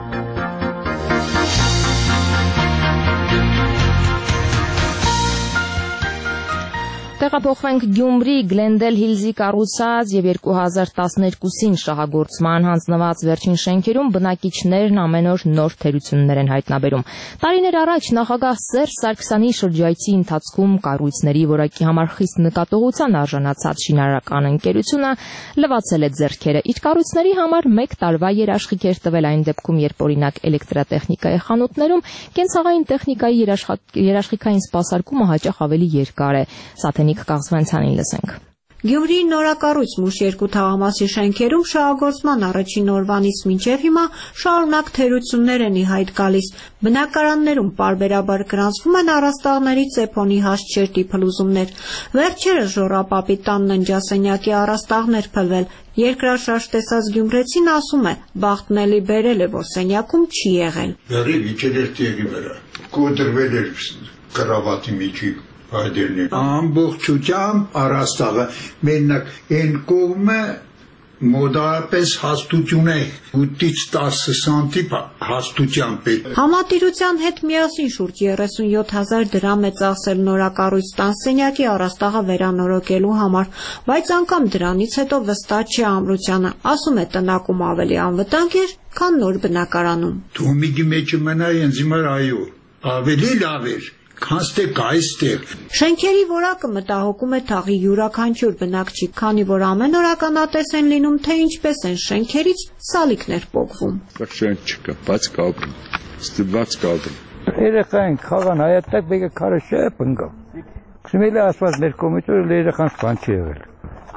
Տեղափոխվենք Գյումրի, Գլենդել Հիլզի կառուցած եւ 2012-ին շահագործման հանձնված վերջին շենքերում բնակիչներն ամեն օր նոր թերություններ են հայտնաբերում։ Տարիներ առաջ նախագահ Սերժ Սարգսյանի շրջայցի ընթացքում կառույցների որակի համար խիստ նկատողության արժանացած շինարարական ընկերությունը լվացել է ձեռքերը։ Իր կառույցների համար 1 տարվա երաշխիք էր տվել այն դեպքում, երբ օրինակ էլեկտրատեխնիկայի խանութներում կենցաղային տեխնիկայի երաշխիքային սպասարկումը հաճախ ավելի երկար է։ Սաթենիկ Կաղզվանցյանին լսենք։ Գյումրիի նորակառույց Մուշ 2 թաղամասի շենքերում շահագործման առաջին օրվանից մինչև հիմա շարունակ թերություններ են ի հայտ գալիս։ Բնակարաններում պարբերաբար գրանցվում են առաստաղների ծեփոնի հասչերտի փլուզումներ։ Վերջերս Ժոռապապի տան ննջասենյակի առաստաղներ փլվել։ Երկրաշարժ տեսած գյումրեցին ասում է, բախտն էլի բերել է, որ սենյակում չի եղել։ Բերի վիճել էր տեղի վրա, կոտրվել էր կրավատի միջի այդերներ։ Ամբողջությամբ առաստաղը մենակ այն կողմը մոդարապես հաստություն է 8-ից 10 սանտիմ հաստությամբ է։ Համատիրության հետ միասին շուրջ 37,000 դրամ է ծախսել նորակառույց տան սենյակի առաստաղը վերանորոգելու համար, բայց անգամ դրանից հետո վստահ չի ամրությանը, ասում է տնակում ավելի անվտանգ էր, քան նոր բնակարանում։ Թոմիգի մեջը մնա ինձ հիմար այո, ավելի լավ էր։ Քանստեք այստեղ։ Շենքերի որակը մտահոգում է թաղի յուրաքանչյուր բնակչի, քանի որ ամեն օր ականատես են լինում, թե ինչպես են շենքերից սալիկներ պոկվում։ Շենք չկա, բաց կապ, ստիպված կապ։ Երեխային խաղան հայատակ բեկը քարը շեպ ընկավ։ Քսմելի ասված մեր կոմիտորը երեխան սպան չի եղել։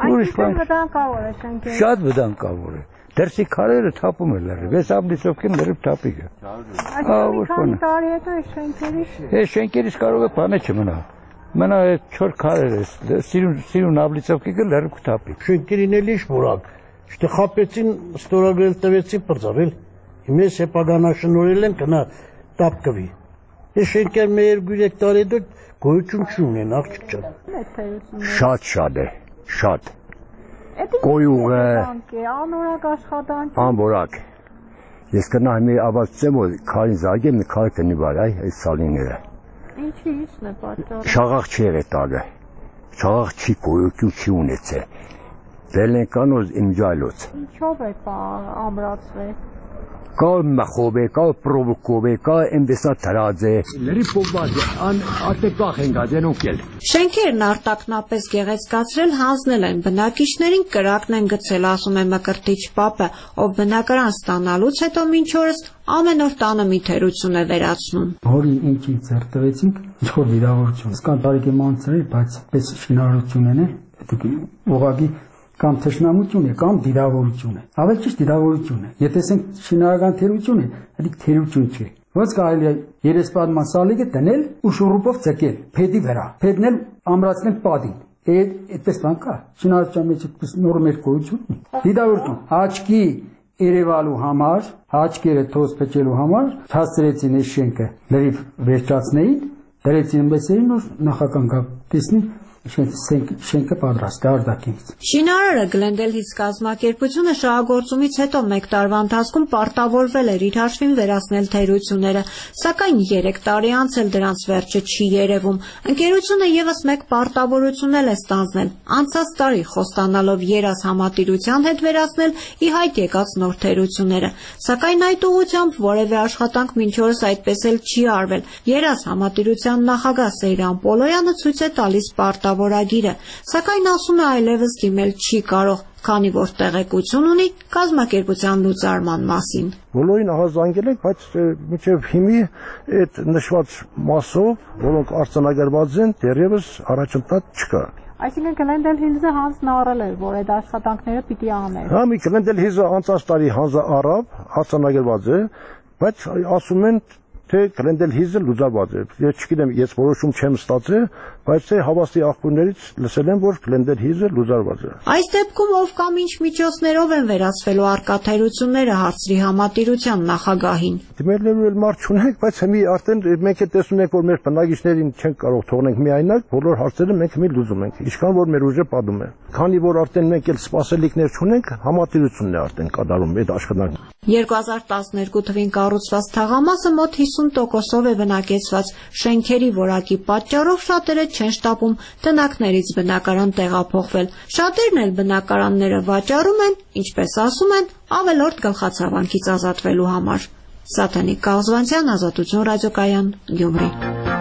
Ուրիշ բան։ Վտանգավոր է շենքերը։ Շատ վտանգավոր է։ Դերսի քարերը թափում են լրիվ, ես ամբողջովին լրիվ թափիկ է։ Քանի տարի հետո է շենքերի։ Շենքերից կարող է բանը չմնա։ Մնա 4 քարեր է, սիրուն ամբողջովին լրիվ թափիկ։ Շենքերին էլ ինչ որակ։ Շտե խապեցին, ստորագրել տվեցին բրձավել։ Մեզ հեպագանաշնորհել են կնա տապկվի։ Այս շենքեր մեր 2-3 տարի հետո գոյություն չունեն, աղջիկ ջան։ Շատ է, շատ։ Կոյուղ է, անորակ աշխատանք։ անորակ։ Ես կնահեմ ավարտեմ, որ քարին զարգեմ, քարը կնի բարայ, այս սալինները։ Ինչի իսն է պատճառը։ Շաղախ չի եղետալը, շաղախ չի գոյություն չի ունեցել։ Դել են կանոզ իմջալոց։ Ինչով է ամրացվել։ Կա մախով է, կա պրովոկով է, կա եմբեսա տրած է։ Լրի պոբազ է, ատեկախ են գազեն ուկել։ Շենքերն արտակնապես գեղեցկացրել հանձնել են բնակիչներին, կրակն են գցել, ասում է Մկրտիչ Պապը, ով բնակարան ստանալուց հետո մինչ օրս ամեն օր տանը մի թերություն է վերացնում։ Հորի ինքին ծերտվեցինք, ինչ-որ վիրավորություն։ Սկան տարիքի մանցրել, բայց պես շինարարություն են, ուղղակի կամ թշնամություն է, կամ դիրավորություն է։ Ավելի ճիշտ դիրավորություն է։ Եթե ասենք շինարարական թերություն է, դա թերություն չէ։ Ոնց կարելի է երեսպատման սալիկը դնել ու շուրուպով ցկել, փեդի վրա։ Փեդն էլ ամրացնել падին։ Այդպես բան կա։ Շինարարության մեջ նորմալ գոյություն ունի։ Դիրավորություն աչքի երևալու համար, աչքերը թոս փչելու համար հասցրեցին այս շենքը լրիվ վերջացնեին, դրեցին մեծերին ու նախական կապ տեսնի շենքը պատրաստ է արտաքինից։ Շինարարը Գլենդել-Հիլզ կազմակերպությունը շահագործումից հետո 1 տարվա ընթացքում պարտավորվել էր իր հաշվին վերացնել թերությունները, սակայն 3 տարի անց էլ դրանց վերջը չի երևում։ Ընկերությունը եւս մեկ պարտավորություն է ստանձնել՝ անցած տարի խոստանալով երազ համատիրության հետ վերացնել ի հայտ եկած նոր թերությունները, սակայն այդ ուղղությամբ որևէ աշխատանք մինչ օրս այդպես էլ չի արվել։ Երազ համատիրության նախագահ Սեյրան Պոլոյանը ցույց է տալիս պարտավորագիրը, սակայն ասում է այլևս դիմել չի կարող, քանի որ տեղեկություն ունի կազմակերպության լուծարման մասին։ Բոլորին ահազանգել ենք, բայց մինչև հիմի այդ նշված մասով, որոնք արձանագրված են, դեռևս առաջընթաց չկա։ Այսինքն Գլենդել-Հիլզը հանձն առել էր, որ այդ աշխատանքները պիտի աներ։ Հա, մի Գլենդել-Հիլզը անցած տարի հանձը առավ, արձանագրված է, բայց ասում են թե Գլենդել-Հիլզը լուծարված է։ Ես չգիտեմ, ես որոշում չեմ ստացել, բայց հավաստի աղբյուրներից լսել եմ, որ Գլենդել-Հիլզը լուծարված է։ Այս դեպքում ով կամ ինչ միջոցներով են վերացվելու առկա թերությունները հարցրի համատիրության նախագահին։ Դիմելու էլ մարդ չունենք, բայց հիմի արդեն մենք էլ տեսնում ենք, որ մեր բնակիչներին չենք կարող թողնենք միայնակ, բոլոր հարցերը մենք հիմի լուծում ենք, ինչքան որ մեր ուժը պատում է։ Քանի որ արդեն մենք էլ սպասելիքներ չունենք, համատիրությունն է արդեն կատարում այդ աշխատանքը։ 2012 թվին կառուցված թաղամասը մոտ 50%-ով է բնակեցված։ Շենքերի որակի պատճառով շատերը չեն շտապում տնակներից բնակարան տեղափոխվել։ Շատերն էլ բնակարանները վաճառում են, ինչպես ասում են, ավելորդ գլխացավանքից ազատվելու համար։ Սաթենիկ Կաղզվանցյան, Ազատություն ռադիոկայան, Գյումրի։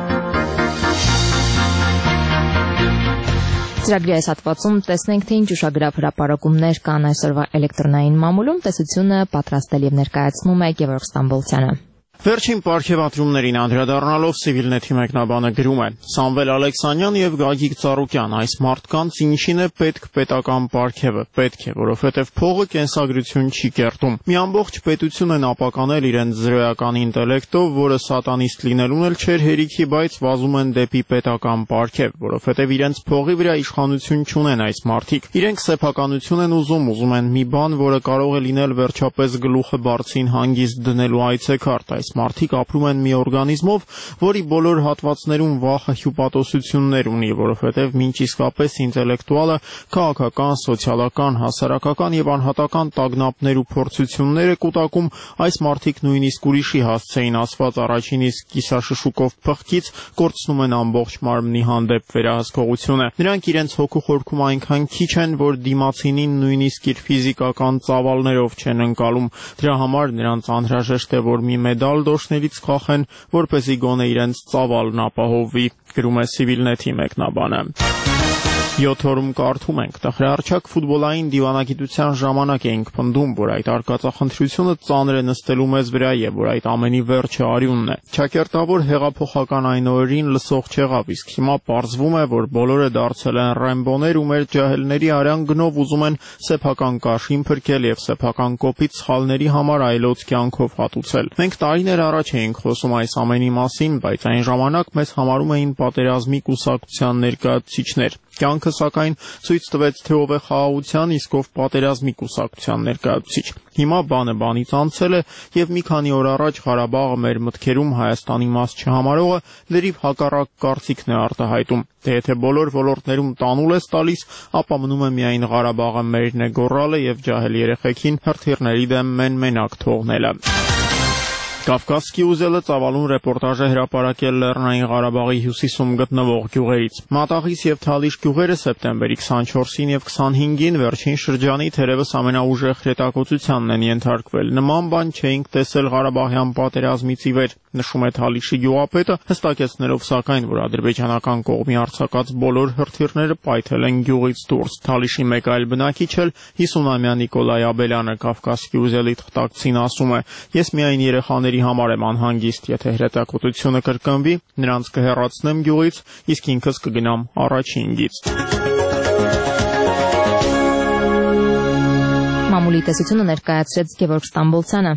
Ծրագրի այս հատվածում տեսնենք, թե ինչ ուշագրավ հրապարակումներ կան այսօրվա էլեկտրոնային մամուլում, տեսությունը պատրաստել եւ ներկայացնում է Գևորգ Ստամբոլցյանը։ Վերջին պարգևատրումներին անդրադառնալով Civilnet-ի մեկնաբանը գրում է. Սամվել Ալեքսանյան եւ Գագիկ Ծառուկյան, այս մարդկանց ինչին է պետք պետական պարգևը, պետք է, որովհետեւ փողը կենսագրություն չի կերտում։ Մի ամբողջ պետություն են ապականել իրենց զրոյական ինտելեկտով, որը սատանիստ լինելուն էլ չէր հերիքի, բայց վազում են դեպի պետական պարգև, որովհետեւ իրենց փողի վրա իշխանություն չունեն այս մարդիկ։ Իրենք սեփականություն են ուզում են մի բան, որը կարող է լինել վերջապես գլուխը բարձին հանգիստ դնելու այցեքարտ։ Այս մարդիկ ապրում են մի օրգանիզմով, որի բոլոր հատվածներում վախը հյուպատոսություններ ունի, որովհետև մինչ իսկապես ինտելեկտուալը քաղաքական, սոցիալական, հասարակական եւ անհատական տագնապներ ու փորձություններ է կուտակում, այս մարդիկ նույնիսկ ուրիշի հասցեին ասված առաջին իսկ կիսաշշուկով փղկից կորցնում են ամբողջ մարմնի հանդեպ վերահսկողությունը։ Նրանք իրենց հոգու խորքում այնքան քիչ են, որ դիմացինին նույնիսկ իր ֆիզիկական ծավալներով չեն ընկալում։ Դրա համար նրանց անհրաժեշտ է, որ մի մեդալ դոշներից խախեն, որպեսզի գոնե իրենց ծավալն ապահովվի, գրում է Civilnet-ի մեկնաբանը։ 7 օրում կարդում ենք. տխրահարչակ ֆուտբոլային դիվանագիտության ժամանակ էինք պնդում, որ այդ արկածախնդրությունը ծանր է նստելու մեզ վրա եւ որ այդ ամենի վերջը արյունն է։ Չակերտավոր հեղափոխական այն օրերին լսող չեղավ, իսկ հիմա պարզվում է, որ բոլորը դարձել են ռեմբոներ ու մեր ջահելների արյան գնով ուզում են սեփական կաշին փրկել եւ սեփական կոպիտ սխալների համար այլոց կյանքով հատուցել։ Մենք տարիներ առաջ էինք խոսում այս ամենի մասին, բայց այն ժամանակ մեզ համարում էին պատերազմի կուսակցության ներկայացուցիչներ։ Կյանքը սակայն ցույց տվեց, թե ով է խաղաղության, իսկ ով պատերազմի կուսակցության ներկայացուցիչ։ Հիմա բանը բանից անցել է եւ մի քանի օր առաջ Ղարաբաղը մեր մտքերում Հայաստանի մաս չհամարողը լրիվ հակառակ կարծիքն է արտահայտում։ Թե եթե բոլոր ոլորտներում տանուլ ես տալիս, ապա մնում է միայն Ղարաբաղը մերն է գոռալը եւ ջահել երեխեքին հրթիռների դեմ մենակ թողնելը։ Կավկասկի ուզելը ծավալուն ռեպորտաժ է հրապարակել Լեռնային Ղարաբաղի հյուսիսում գտնվող գյուղերից։ Մատաղիս եւ Թալիշ գյուղերը սեպտեմբերի 24-ին եւ 25-ին վերջին շրջանի թերևս ամենաուժեղ հրետակոծությանն են ենթարկվել։ Նման բան չէինք տեսել Ղարաբաղյան պատերազմից ի վեր, նշում է Թալիշի գյուղապետը, հստակեցնելով սակայն, որ ադրբեջանական կողմի արձակած բոլոր հրթիռները պայթել են գյուղից դուրս։ Թալիշի մեկ այլ բնակիչ էլ 50-ամյա Նիկոլայ Աբելյանը Կավկասկի ուզելի թղթակցին ասում է. «Ես միայն երեխաների համար եմ անհանգիստ, եթե հրետակոծությունը կրկնվի, նրանց կհեռացնեմ գյուղից, իսկ ինքս կգնամ առաջին գիծ»։ Մամուլի տեսությունը ներկայացրեց Գևորգ Ստամբոլցյանը։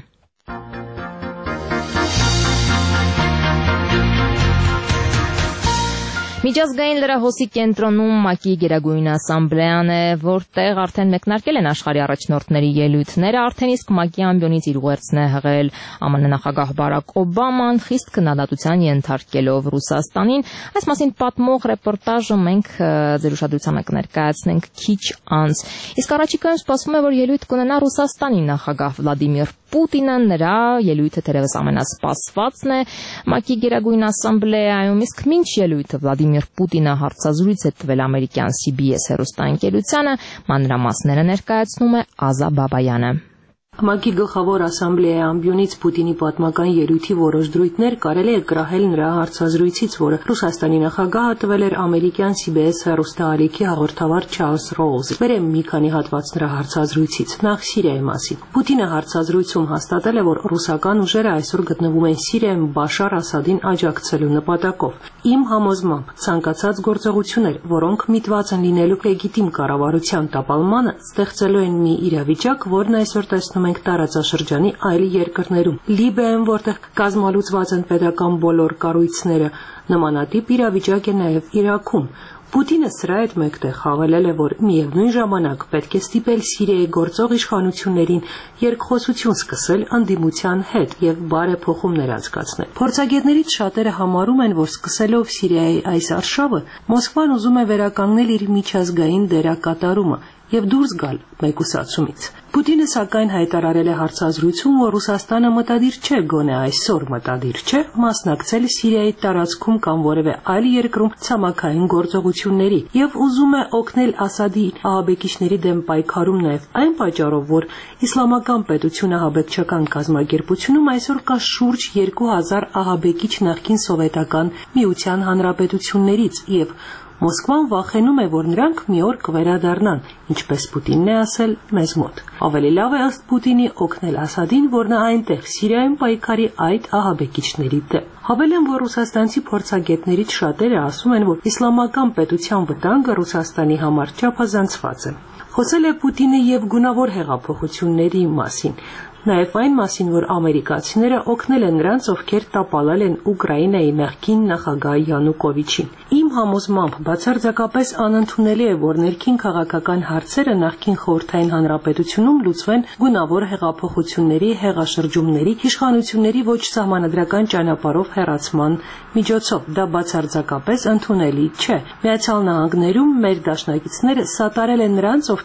Միջազգային լրահոսի կենտրոնում ՄԱԿ-ի Գերագույն ասամբլեան է, որտեղ արդեն մեկնարկել են աշխարհի առաջնորդների ելույթները, արդեն իսկ ՄԱԿ-ի ամբիոնից իր ուղերձն է հղել ԱՄՆ նախագահ Բարակ Օբաման, խիստ քննադատության ենթարկելով Ռուսաստանին։ Այս մասին պատմող ռեպորտաժը մենք ձեր ուշադրությանը կներկայացնենք քիչ անց։ Իսկ առաջիկայում սպասվում է, որ ելույթ կունենա Ռուսաստանի նախագահ Վլադիմիր Պուտինը, նրա ելույթը թերևս ամենասպասվածն է ՄԱԿ-ի Գերագույն ասամբլեայում, իսկ մինչ ելույթը Վլադիմիր Պուտինը հարցազրույց է տվել ամերիկյան CBS հեռուստաընկերությանը, մանրամասները ներկայացնում է Ազա Բաբայանը։ ՄԱԿ-ի գլխավոր ասամբլեայի ամբիոնից Պուտինի պատմական ելույթի որոշ դրույթներ կարելի է կրահել նրա հարցազրույցից, որը Ռուսաստանի նախագահը տվել էր ամերիկյան CBS հեռուստաալիքի հաղորդավար Չարլզ Ռոուզի։ Վերեմ մի քանի հատված նրա հարցազրույցից։ Նախ Սիրիայի մասին։ Պուտինը հարցազրույցում հաստատել է, որ ռուսական ուժերը այսօր գտնվում են Սիրիայում Բաշար Ասադին աջակցելու նպատակով։ Իմ համոզմամբ ցանկացած գործողություններ, որոնք միտված են լինելու լեգիտիմ կառավարության տապալմանը, ստեղծելու են մի իրավիճակ, որն այսօր տեսնում ենք տարածաշրջանի այլ երկրներում։ Լիբիայում, որտեղ կազմալուծված են պետական բոլոր կառույցները, նմանատիպ իրավիճակ է նաև Իրաքում։ Պուտինը սրա հետ մեկտեղ հավելել է, որ միևնույն ժամանակ պետք է ստիպել Սիրիայի գործող իշխանություններին երկխոսություն սկսել ընդդիմության հետ եւ բարեփոխումներ անցկացնել։ Փորձագետներից շատերը համարում են, որ սկսելով Սիրիայի այս արշավը, Մոսկվան ուզում է վերականգնել իր միջազգային դերակատարումը եւ դուրս գալ մեկուսացումից։ Պուտինը սակայն հայտարարել է հարցազրույցում, որ Ռուսաստանը մտադիր չէ, գոնե այսօր մտադիր չէ, մասնակցել Սիրիայի տարածքում կամ որևէ այլ երկրում ցամաքային գործողությունների եւ ուզում է օգնել Ասադի ահաբեկիչների դեմ պայքարում նաեւ այն պատճառով, որ Իսլամական պետություն ահաբեկչական կազմակերպությունում այսօր կա շուրջ 2000 ահաբեկիչ նախկին սովետական միության հանրապետություններից եւ Մոսկվան վախենում է, որ նրանք մի օր կվերադառնան, ինչպես Պուտինն է ասել մեզ մոտ։ Ավելի լավ է ըստ Պուտինի օգնել Ասադին, որ նա այնտեղ Սիրիայում պայքարի այդ ահաբեկիչների դեմ։ Հավելեմ, որ ռուսաստանցի փորձագետներից շատերը ասում են, որ իսլամական պետության վտանգը Ռուսաստանի համար չափազանցված է։ Խոսել է Պուտինը եւ գունավոր հեղափոխությունների մասին։ Նաև այն մասին, որ ամերիկացիները օգնել են նրանց, ովքեր տապալել են Ուկրաինայի նախկին նախագահ Յանուկովիչին։ Իմ համոզմամբ բացարձակապես անընդունելի է, որ ներքին քաղաքական հարցերը նախկին խորհրդային հանրապետությունում լուծվեն գունավոր հեղափոխությունների, հեղաշրջումների, իշխանությունների ոչ սահմանադրական ճանապարհով հեռացման միջոցով։ Դա բացարձակապես ընդունելի չէ։ Միացյալ Նահանգներում մեր դաշնակիցները սատարել են նրանց, ովքեր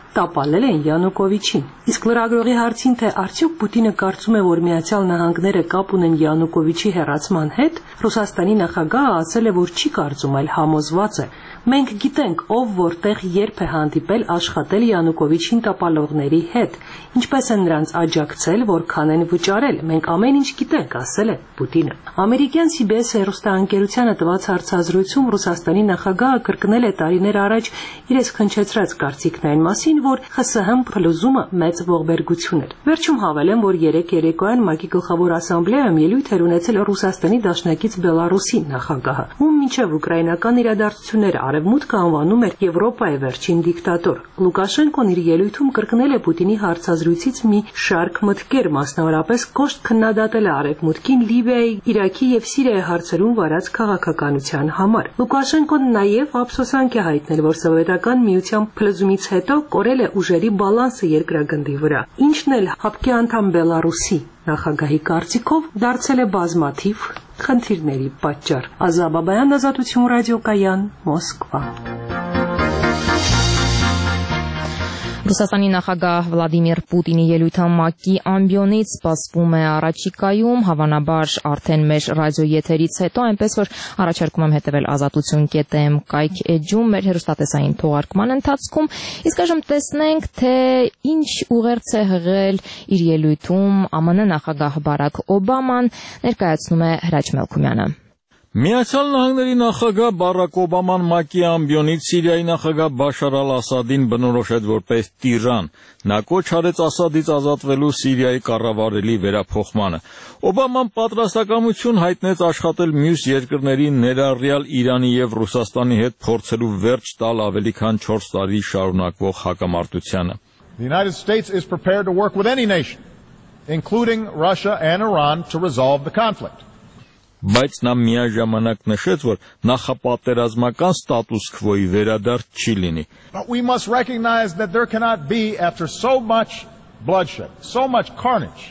տապալել են Յանուկովիչին։ Իսկ լրագրողի հարցին, թե արդյոք Պուտինը կարծում է, որ Միացյալ Նահանգները կապ ունեն Յանուկովիչի հեռացման հետ, Ռուսաստանի նախագահը ասել է, որ չի կարծում, այլ համոզված է. Մենք գիտենք, ով որտեղ երբ է հանդիպել աշխատել Յանուկովիչին տապալողների հետ, ինչպես են նրանց աջակցել, որքան են վճարել, մենք ամեն ինչ գիտենք, ասել է Պուտինը։ Ամերիկյան CBS հեռուստաընկերությանը տված հարցազրույցում Ռուսաստանի նախագահը կրկնել է տարիներ առաջ իր քնչեցրած կարծիքն այն մասին, որ ԽՍՀՄ փլուզումը մեծ ողբերգություն էր։ Վերջում հավելեմ, որ երեկ երեկոյան ՄԱԿ-ի գլխավոր ասամբլեայում ելույթ էր ունեցել Ռուսաստանի դաշնակից Բելարուսի նախագահը, ում մինչև ուկրաինական իրադարձությունները Արևմուտքը անվանում էր Եվրոպայի վերջին դիկտատոր։ Լուկաշենկոն իր ելույթում կրկնել է Պուտինի հարցազրույցից մի շարք մտքեր, մասնավորապես կոշտ քննադատել է Արևմուտքին Լիբիայի, Իրաքի եւ Սիրիայի հարցերում վարած քաղաքականության համար։ Լուկաշենկոն նաեւ ափսոսանք է հայտնել, որ Սովետական միության փլուզումից հետո կորել է ուժերի բալանսը երկրագնդի վրա, ինչն էլ ՀԱՊԿ անդամ Բելարուսի նախագահի կարծիքով դարձել է բազմաթիվ խնդիրների պատճառ։ Ազա Բաբայան, Ազատություն ռադիոկայան, Մոսկվա։ Ռուսաստանի նախագահ Վլադիմիր Պուտինի ելույթը ՄԱԿ-ի ամբիոնից սպասվում է առաջիկայում, հավանաբար արդեն մեր ռադիոեթերից հետո, այնպես որ առաջարկում եմ հետևել azatutun.am կայք էջում մեր հեռուստատեսային թողարկման ընթացքում, իսկ այժմ տեսնենք, թե ինչ ուղերձ է հղել իր ելույթում ԱՄՆ նախագահ Բարաք Օբաման, ներկայացնում է Հրաչ Մելքումյանը։ Միացյալ Նահանգների նախագահ Բարաք Օբաման ՄԱԿ-ի ամբիոնից Սիրիայի նախագահ Բաշար al-Ասադին բնորոշեց որպես տիրան։ Նա կոչ արեց Ասադից ազատվելու Սիրիայի կառավարելի վերափոխմանը։ Օբաման պատրաստակամություն հայտնեց աշխատել մյուս երկրների, ներառյալ Իրանի եւ Ռուսաստանի հետ փորձելու վերջ տալ ավելի քան 4 տարի շարունակվող հակամարտությանը։ The United States is prepared to work with any nation, including Russia and Iran, to resolve the conflict. Բայց նա միաժամանակ նշեց, որ նախապատերազմական ստատուս քվոյի վերադարձ չի լինի։ But we must recognize that there cannot be, after so much bloodshed, so much carnage,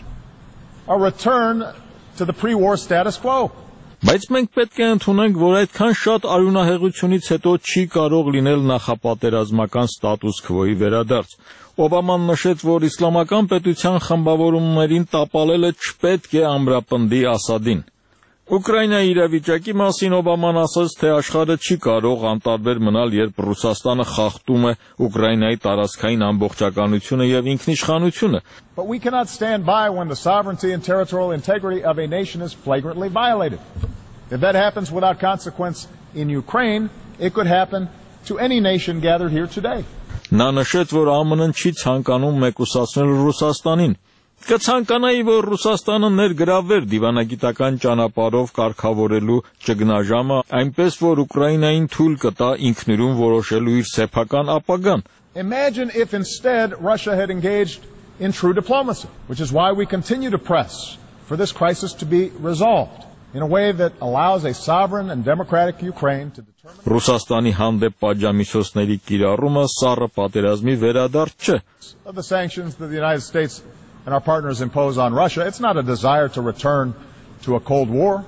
a return to the pre-war status quo. Բայց մենք պետք է ընդունենք, որ այդքան շատ արյունահեղությունից հետո չի կարող լինել նախապատերազմական ստատուս քվոյի վերադարձ։ Օբաման նշեց, որ իսլամական պետության խմբավորումներին տապալելը չպետք է ամրապնդի Ասադին։ Ուկրաինայի իրավիճակի մասին Օբաման ասաց, թե աշխարհը չի կարող անտարբեր մնալ, երբ Ռուսաստանը խախտում է Ուկրաինայի տարածքային ամբողջականությունը եւ ինքնիշխանությունը։ But we cannot stand by when the sovereignty and territorial integrity of a nation is flagrantly violated. If that happens without consequence in Ukraine, it could happen to any nation gathered here today. Նա նշեց, որ ԱՄՆ-ն չի ցանկանում մեկուսացնել Ռուսաստանին։ Կցանկանայի, որ Ռուսաստանը ներգրավեր դիվանագիտական ճանապարհով կարգավորելու ճգնաժամը, այնպես որ Ուկրաինային թույլ կտա ինքնուրույն որոշելու իր սեփական ապագան։ Imagine if instead Russia had engaged in true diplomacy, which is why we continue to press for this crisis to be resolved in a way that allows a sovereign and democratic Ukraine to determine Ռուսաստանի հանդեպ պատժամիջոցների կիրառումը սառը պատերազմի վերադարձ չէ։ Of the sanctions that the United States and our partners impose on Russia, it's not a desire to return to a Cold War.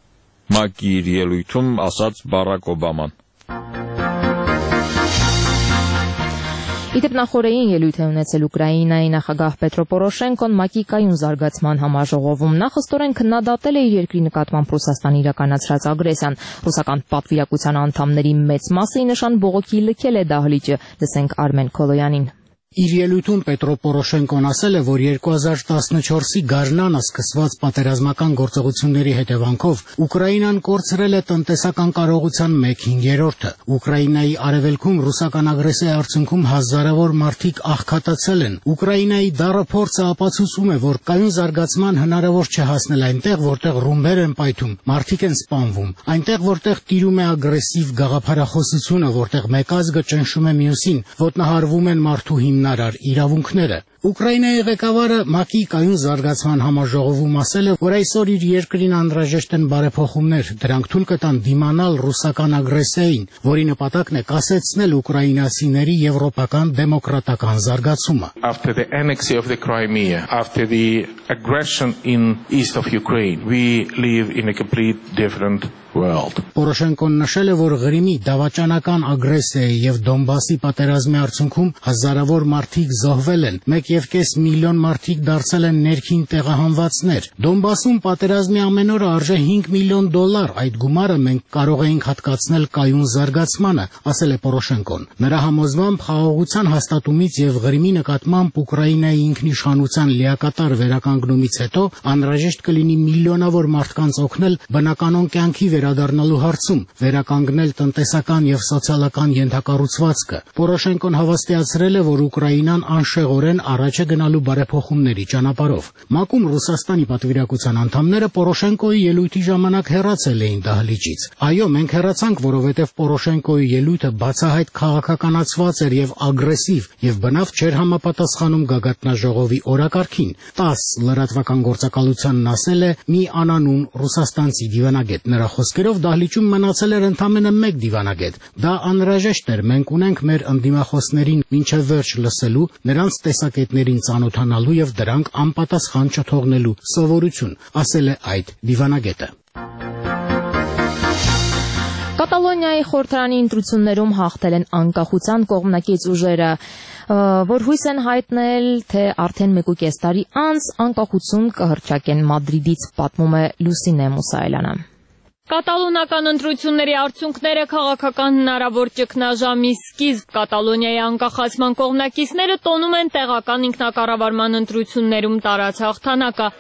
ՄԱԿ-ի իր ելույթում ասաց Բարաք Օբաման։ Իդեպ նախորդային ելույթ է ունեցել Ուկրաինայի նախագահ Պետրո Պորոշենկոն ՄԱԿ-ի կայուն զարգացման համաժողովում։ Նա խստորեն քննադատել է իր երկրի նկատմամբ Ռուսաստանի իրականացրած ագրեսիան։ Ռուսական պատվիրակության անդամների մեծ մասը ի նշան բողոքի լքել է դահլիճը։ Լսենք Արմեն Քոլոյանին։ Իր ելույթում Պետրո Պորոշենկոն ասել է, որ 2014-ի գարնանը սկսված պատերազմական գործողությունների հետևանքով Ուկրաինան կորցրել է տնտեսական կարողության 1/5-ը։ Ուկրաինայի արևելքում ռուսական ագրեսիայի արդյունքում հազարավոր մարդիկ աղքատացել են։ Ուկրաինայի դառը փորձը ապացուցում է, որ կայուն զարգացման հնարավոր չէ հասնել այնտեղ, որտեղ ռումբեր են պայթում, մարդիկ են սպանվում, այնտեղ, որտեղ տիրում է ագրեսիվ գաղափարախոսությունը, որտեղ մեկ ազգը ճնշում է մյուսին, ոտնահարվում են մարդու հիմնարար իրավունքները։ Ուկրաինայի ղեկավարը ՄԱԿ-ի կայուն զարգացման համաժողովում ասել է, որ այսօր իր երկրին անհրաժեշտ են բարեփոխումներ, դրանք թույլ կտան դիմանալ ռուսական ագրեսիային, որի նպատակն է կասեցնել ուկրաինացիների եվրոպական դեմոկրատական զարգացումը։ After the annexation of the Crimea, after the aggression in east of Ukraine, we live in a complete different world. Պորոշենկոն նշել է, որ Ղրիմի դավաճանական ագրեսիայի եւ Դոնբասի պատերազմի արդյունքում հազարավոր մարդիկ զոհվել են, 1.5 միլիոն մարդիկ դարձել են ներքին տեղահանվածներ։ Դոնբասում պատերազմի ամեն օրը արժե $5 միլիոն, այդ գումարը մենք կարող էինք հատկացնել կայուն զարգացմանը, ասել է Պորոշենկոն։ Նրա համոզմամբ խաղաղության հաստատումից եւ Ղրիմի նկատմամբ Ուկրաինայի ինքնիշխանության լիակատար վերականգնումից հետո անհրաժեշտ կլինի միլիոնավոր մարդկանց օգնել բնականon կյանքի վերադառնալու հարցում, վերականգնել տնտեսական եւ սոցիալական ենթակառուցվածքը։ Պորոշենկոն հավաստիացրել է, որ Ուկրաինան անշեղորեն առաջ է գնալու բարեփոխումների ճանապարհով։ ՄԱԿ-ում Ռուսաստանի պատվիրակության անդամները Պորոշենկոյի ելույթի ժամանակ հեռացել էին դահլիճից։ Այո, մենք հեռացանք, որովհետեւ Պորոշենկոյի ելույթը բացահայտ քաղաքականացված էր եւ ագրեսիվ եւ բնավ չէր համապատասխանում գագաթնաժողովի օրակարգին։ 10 լրատվական գործակալությանն ասել է մի անանուն ռուսաստանցի դիվանագետ։ Նրա խոսքերով դահլիճում մնացել էր ընդամենը 1 դիվանագետ։ Դա անհրաժեշտ էր, մենք ունենք մեր ընդդիմախոսներին մինչև վերջ լսելու, նրանց տեսակետներին ծանոթանալու եւ դրանք անպատասխան չթողնելու սովորություն, ասել է այդ դիվանագետը։ Կատալոնիայի խորհրդարանի ընտրություններում հաղթել են անկախության կողմնակից ուժերը, որ հույս են հայտնել, թե արդեն 1.5 տարի անց անկախություն կհռչակեն Մադրիդից, պատմում է Լուսինե Մուսայելյանը։ Կատալոնական ընտրությունների արդյունքները քաղաքական հնարավոր ճգնաժամի սկիզբ Կատալոնիայի անկախացման կողմնակիցները տոնում են տեղական ինքնակառավարման ընտրություններում տարած հաղթանակը։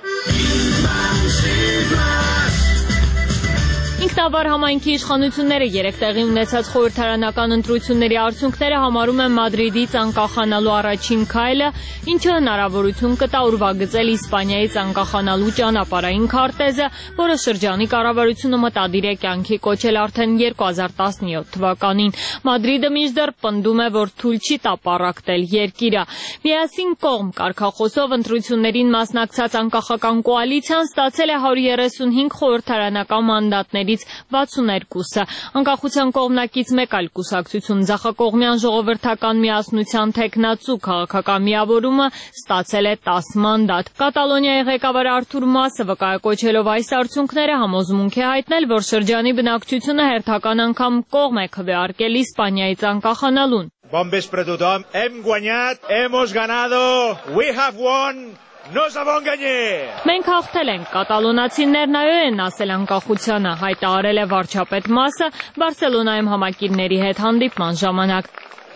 Ինքնավար համայնքի իշխանությունները երեք տեղի ունեցած խորհրդարանական ընտրությունների արդյունքները համարում են Մադրիդից անկախանալու առաջին քայլը, ինչը հնարավորություն կտա ուրվագծել Իսպանիայից անկախանալու ճանապարհային քարտեզը, որը շրջանի կառավարությունը մտադիր է կյանքի կոչել արդեն 2017 թվականին։ Մադրիդը մինչդեռ պնդում է, որ թույլ չի տա պառակտել երկիրը։ Միասին կողմ կարգախոսով ընտրություններին մասնակցած անկախական կոալիցիան ստացել է 135 խորհրդարանական մանդատներ 62-ը։ Անկախության կողմնակից մեկ այլ կուսակցություն Ձախակողմյան ժողովրդական միասնության թեկնածու քաղաքական միավորումը ստացել է 10 մանդատ։ Կատալոնիայի ղեկավար Արթուր Մասը վկայակոչելով այս արդյունքները համոզմունք է հայտնել, որ շրջանի բնակչությունը հերթական անգամ կողմ է քվեարկել Իսպանիայից անկախանալուն։ Bon vespre a tothom. Hem guanyat, hemos ganado, we have won. Մենք հաղթել ենք, կատալոնացիներն այո են ասել անկախությանը, հայտարարել է վարչապետ Մասը Բարսելոնայում համակիրների հետ հանդիպման ժամանակ։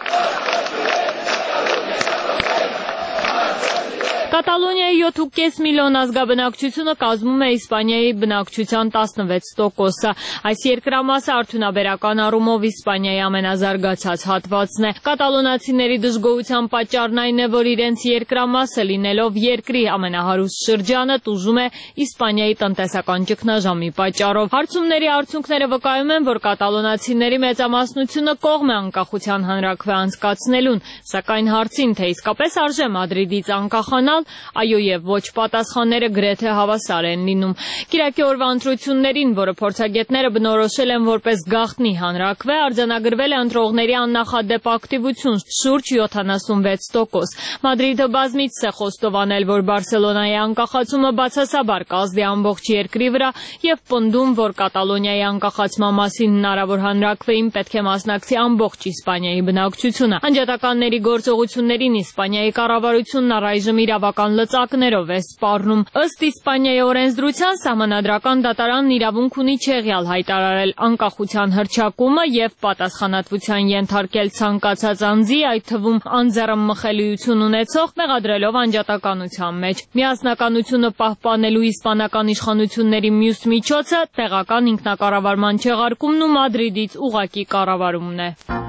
Կատալոնիայի 7.5 միլիոն ազգաբնակչությունը կազմում է Իսպանիայի բնակչության 16%-ը։ Այս երկրամասը արդյունաբերական առումով Իսպանիայի ամենազարգացած հատվածն է։ Կատալոնացիների դժգոհության պատճառն այն է, որ իրենց երկրամասը լինելով երկրի ամենահարուստ շրջանը տուժում է Իսպանիայի տնտեսական ճգնաժամի պատճառով։ Հարցումների արդյունքները վկայում են, որ կատալոնացիների մեծամասնությունը կողմ է անկախության հանրաքվե անցկացնելուն, սակայն հարցին, թե իսկապես արժե Մադրիդից անկախանալ, այո եւ ոչ պատասխանները գրեթե հավասար են լինում։ Կիրակի օրվա ընտրություններին, որը փորձագետները բնորոշել են որպես գաղտնի հանրաքվե, արձանագրվել է ընտրողների աննախադեպ ակտիվություն շուրջ 76%։ Մադրիդը բազմիցս է խոստովանել, որ Բարսելոնայի անկախացումը բացասաբար կազդի ամբողջ երկրի վրա եւ պնդում, որ Կատալոնիայի անկախացման մասին հնարավոր հանրաքվեին պետք է մասնակցի ամբողջ Իսպանիայի բնակչությունը։ Անջատականների գործողություններին Իսպանիայի կառավարությունն առայժմ իրավական լծակներով է սպառնում։ Ըստ Իսպանիայի օրենսդրության սահմանադրական դատարանն իրավունք ունի չեղյալ հայտարարել անկախության հռչակումը եւ պատասխանատվության ենթարկել ցանկացած անձի, այդ թվում անձեռամխելիություն ունեցող, մեղադրելով անջատականության մեջ։ Միասնականությունը պահպանելու իսպանական իշխանությունների մյուս միջոցը տեղական ինքնակառավարման չեղարկումն ու Մադրիդից ուղղակի կառավարումն է։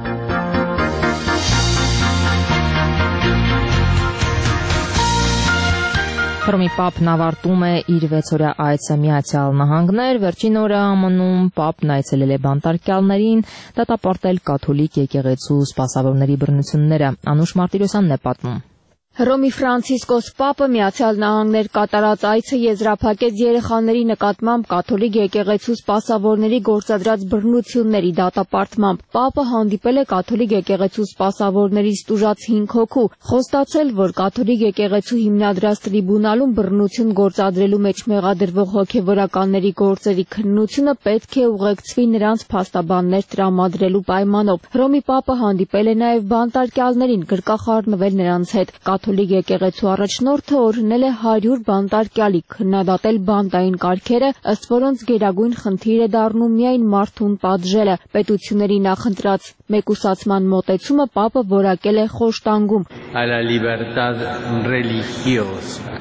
Հռոմի Պապն ավարտում է իր 6-օրյա այցը Միացյալ Նահանգներ, վերջին օրը ԱՄՆ-ում Պապն այցելել է բանտարկյալներին, դատապարտել կաթոլիկ եկեղեցու սպասավորների բռնությունները։ Անուշ Մարտիրոսյանն է պատմում։ Հռոմի Ֆրանցիսկոս Պապը Միացյալ Նահանգներ կատարած այցը եզրափակեց երեխաների նկատմամբ կաթոլիկ եկեղեցու սպասավորների գործադրած բռնությունների դատապարտմամբ։ Պապը հանդիպել է կաթոլիկ եկեղեցու սպասավորներից տուժած 5 հոգու, խոստացել, որ կաթոլիկ եկեղեցու հիմնադրած տրիբունալում բռնություն գործադրելու մեջ մեղադրվող հոգևորականների գործերի քննությունը պետք է ուղեկցվի նրանց փաստաբաններ տրամադրելու պայմանով։ Հռոմի Պապը հանդիպել է նաև բանտարկյալներին, գրկախառնվել նրանց հետ։ Կաթոլիկ եկեղեցու առաջնորդը օրհնել է 100 բանտարկյալի, քննադատել բանտային կարգերը, ըստ որոնց գերագույն խնդիր է դառնում միայն մարդուն պատժելը։ Պետությունների նախընտրած մեկուսացման մոտեցումը Պապը որակել է խոշտանգում։ A la libertad religiosa.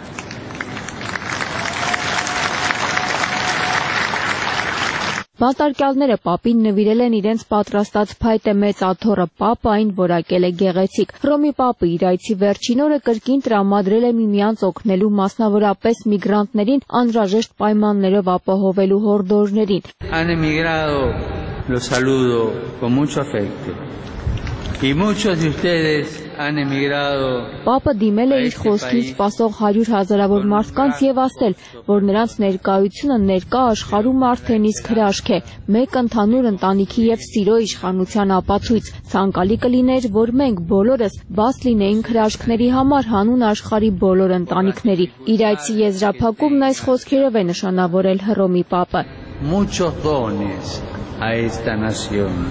Բանտարկյալները Պապին նվիրել են իրենց պատրաստած փայտե մեծ աթոռը, Պապը այն որակել է գեղեցիկ։ Հռոմի Պապը իր այցի վերջին օրը կրկին տրամադրել է միմյանց օգնելու, մասնավորապես միգրանտներին անհրաժեշտ պայմաններով ապահովելու հորդորներին։ Han emigrado, los saludo con mucho afecto. Y muchos de ustedes han emigrado. Պապը դիմել է իր խոսքին սպասող 100 հազարավոր մարդկանց եւ ասել, որ նրանց ներկայությունը ներկա աշխարհում արդեն իսկ հրաշք է, մեկ ընդհանուր ընտանիքի եւ սիրո իշխանության ապացույց։ Ցանկալի կլիներ, որ մենք բոլորս բաց լինեինք հրաշքների համար հանուն աշխարհի բոլոր ընտանիքների։ Իր այցի եզրափակումն այս խոսքերով է նշանավորել Հռոմի Պապը։ Muchos dones a esta nación.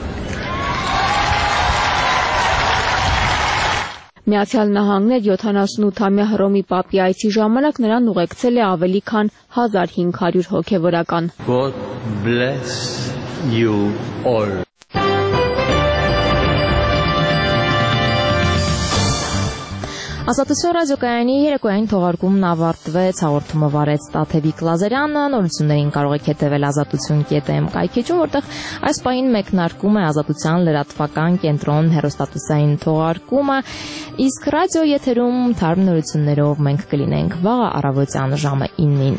Միացյալ Նահանգներ 78-ամյա Հռոմի Պապի այցի ժամանակ նրան ուղեկցել է ավելի քան 1500 հոգևորական։ God bless you all. Ազատություն ռադիոկայանի երեկոյային թողարկումն ավարտվեց, հաղորդումը վարեց Տաթևիկ Լազարյանը, նորություններին կարող եք հետևել azatutsun.am կայքեջում, որտեղ այս պահին մեկնարկում է Ազատության լրատվական կենտրոն հեռուստատեսային թողարկումը, իսկ ռադիո եթերում թարմ նորություններով մենք կլինենք վաղը առավոտյան ժամը 9-ին,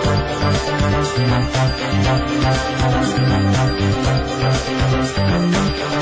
հաջողություն։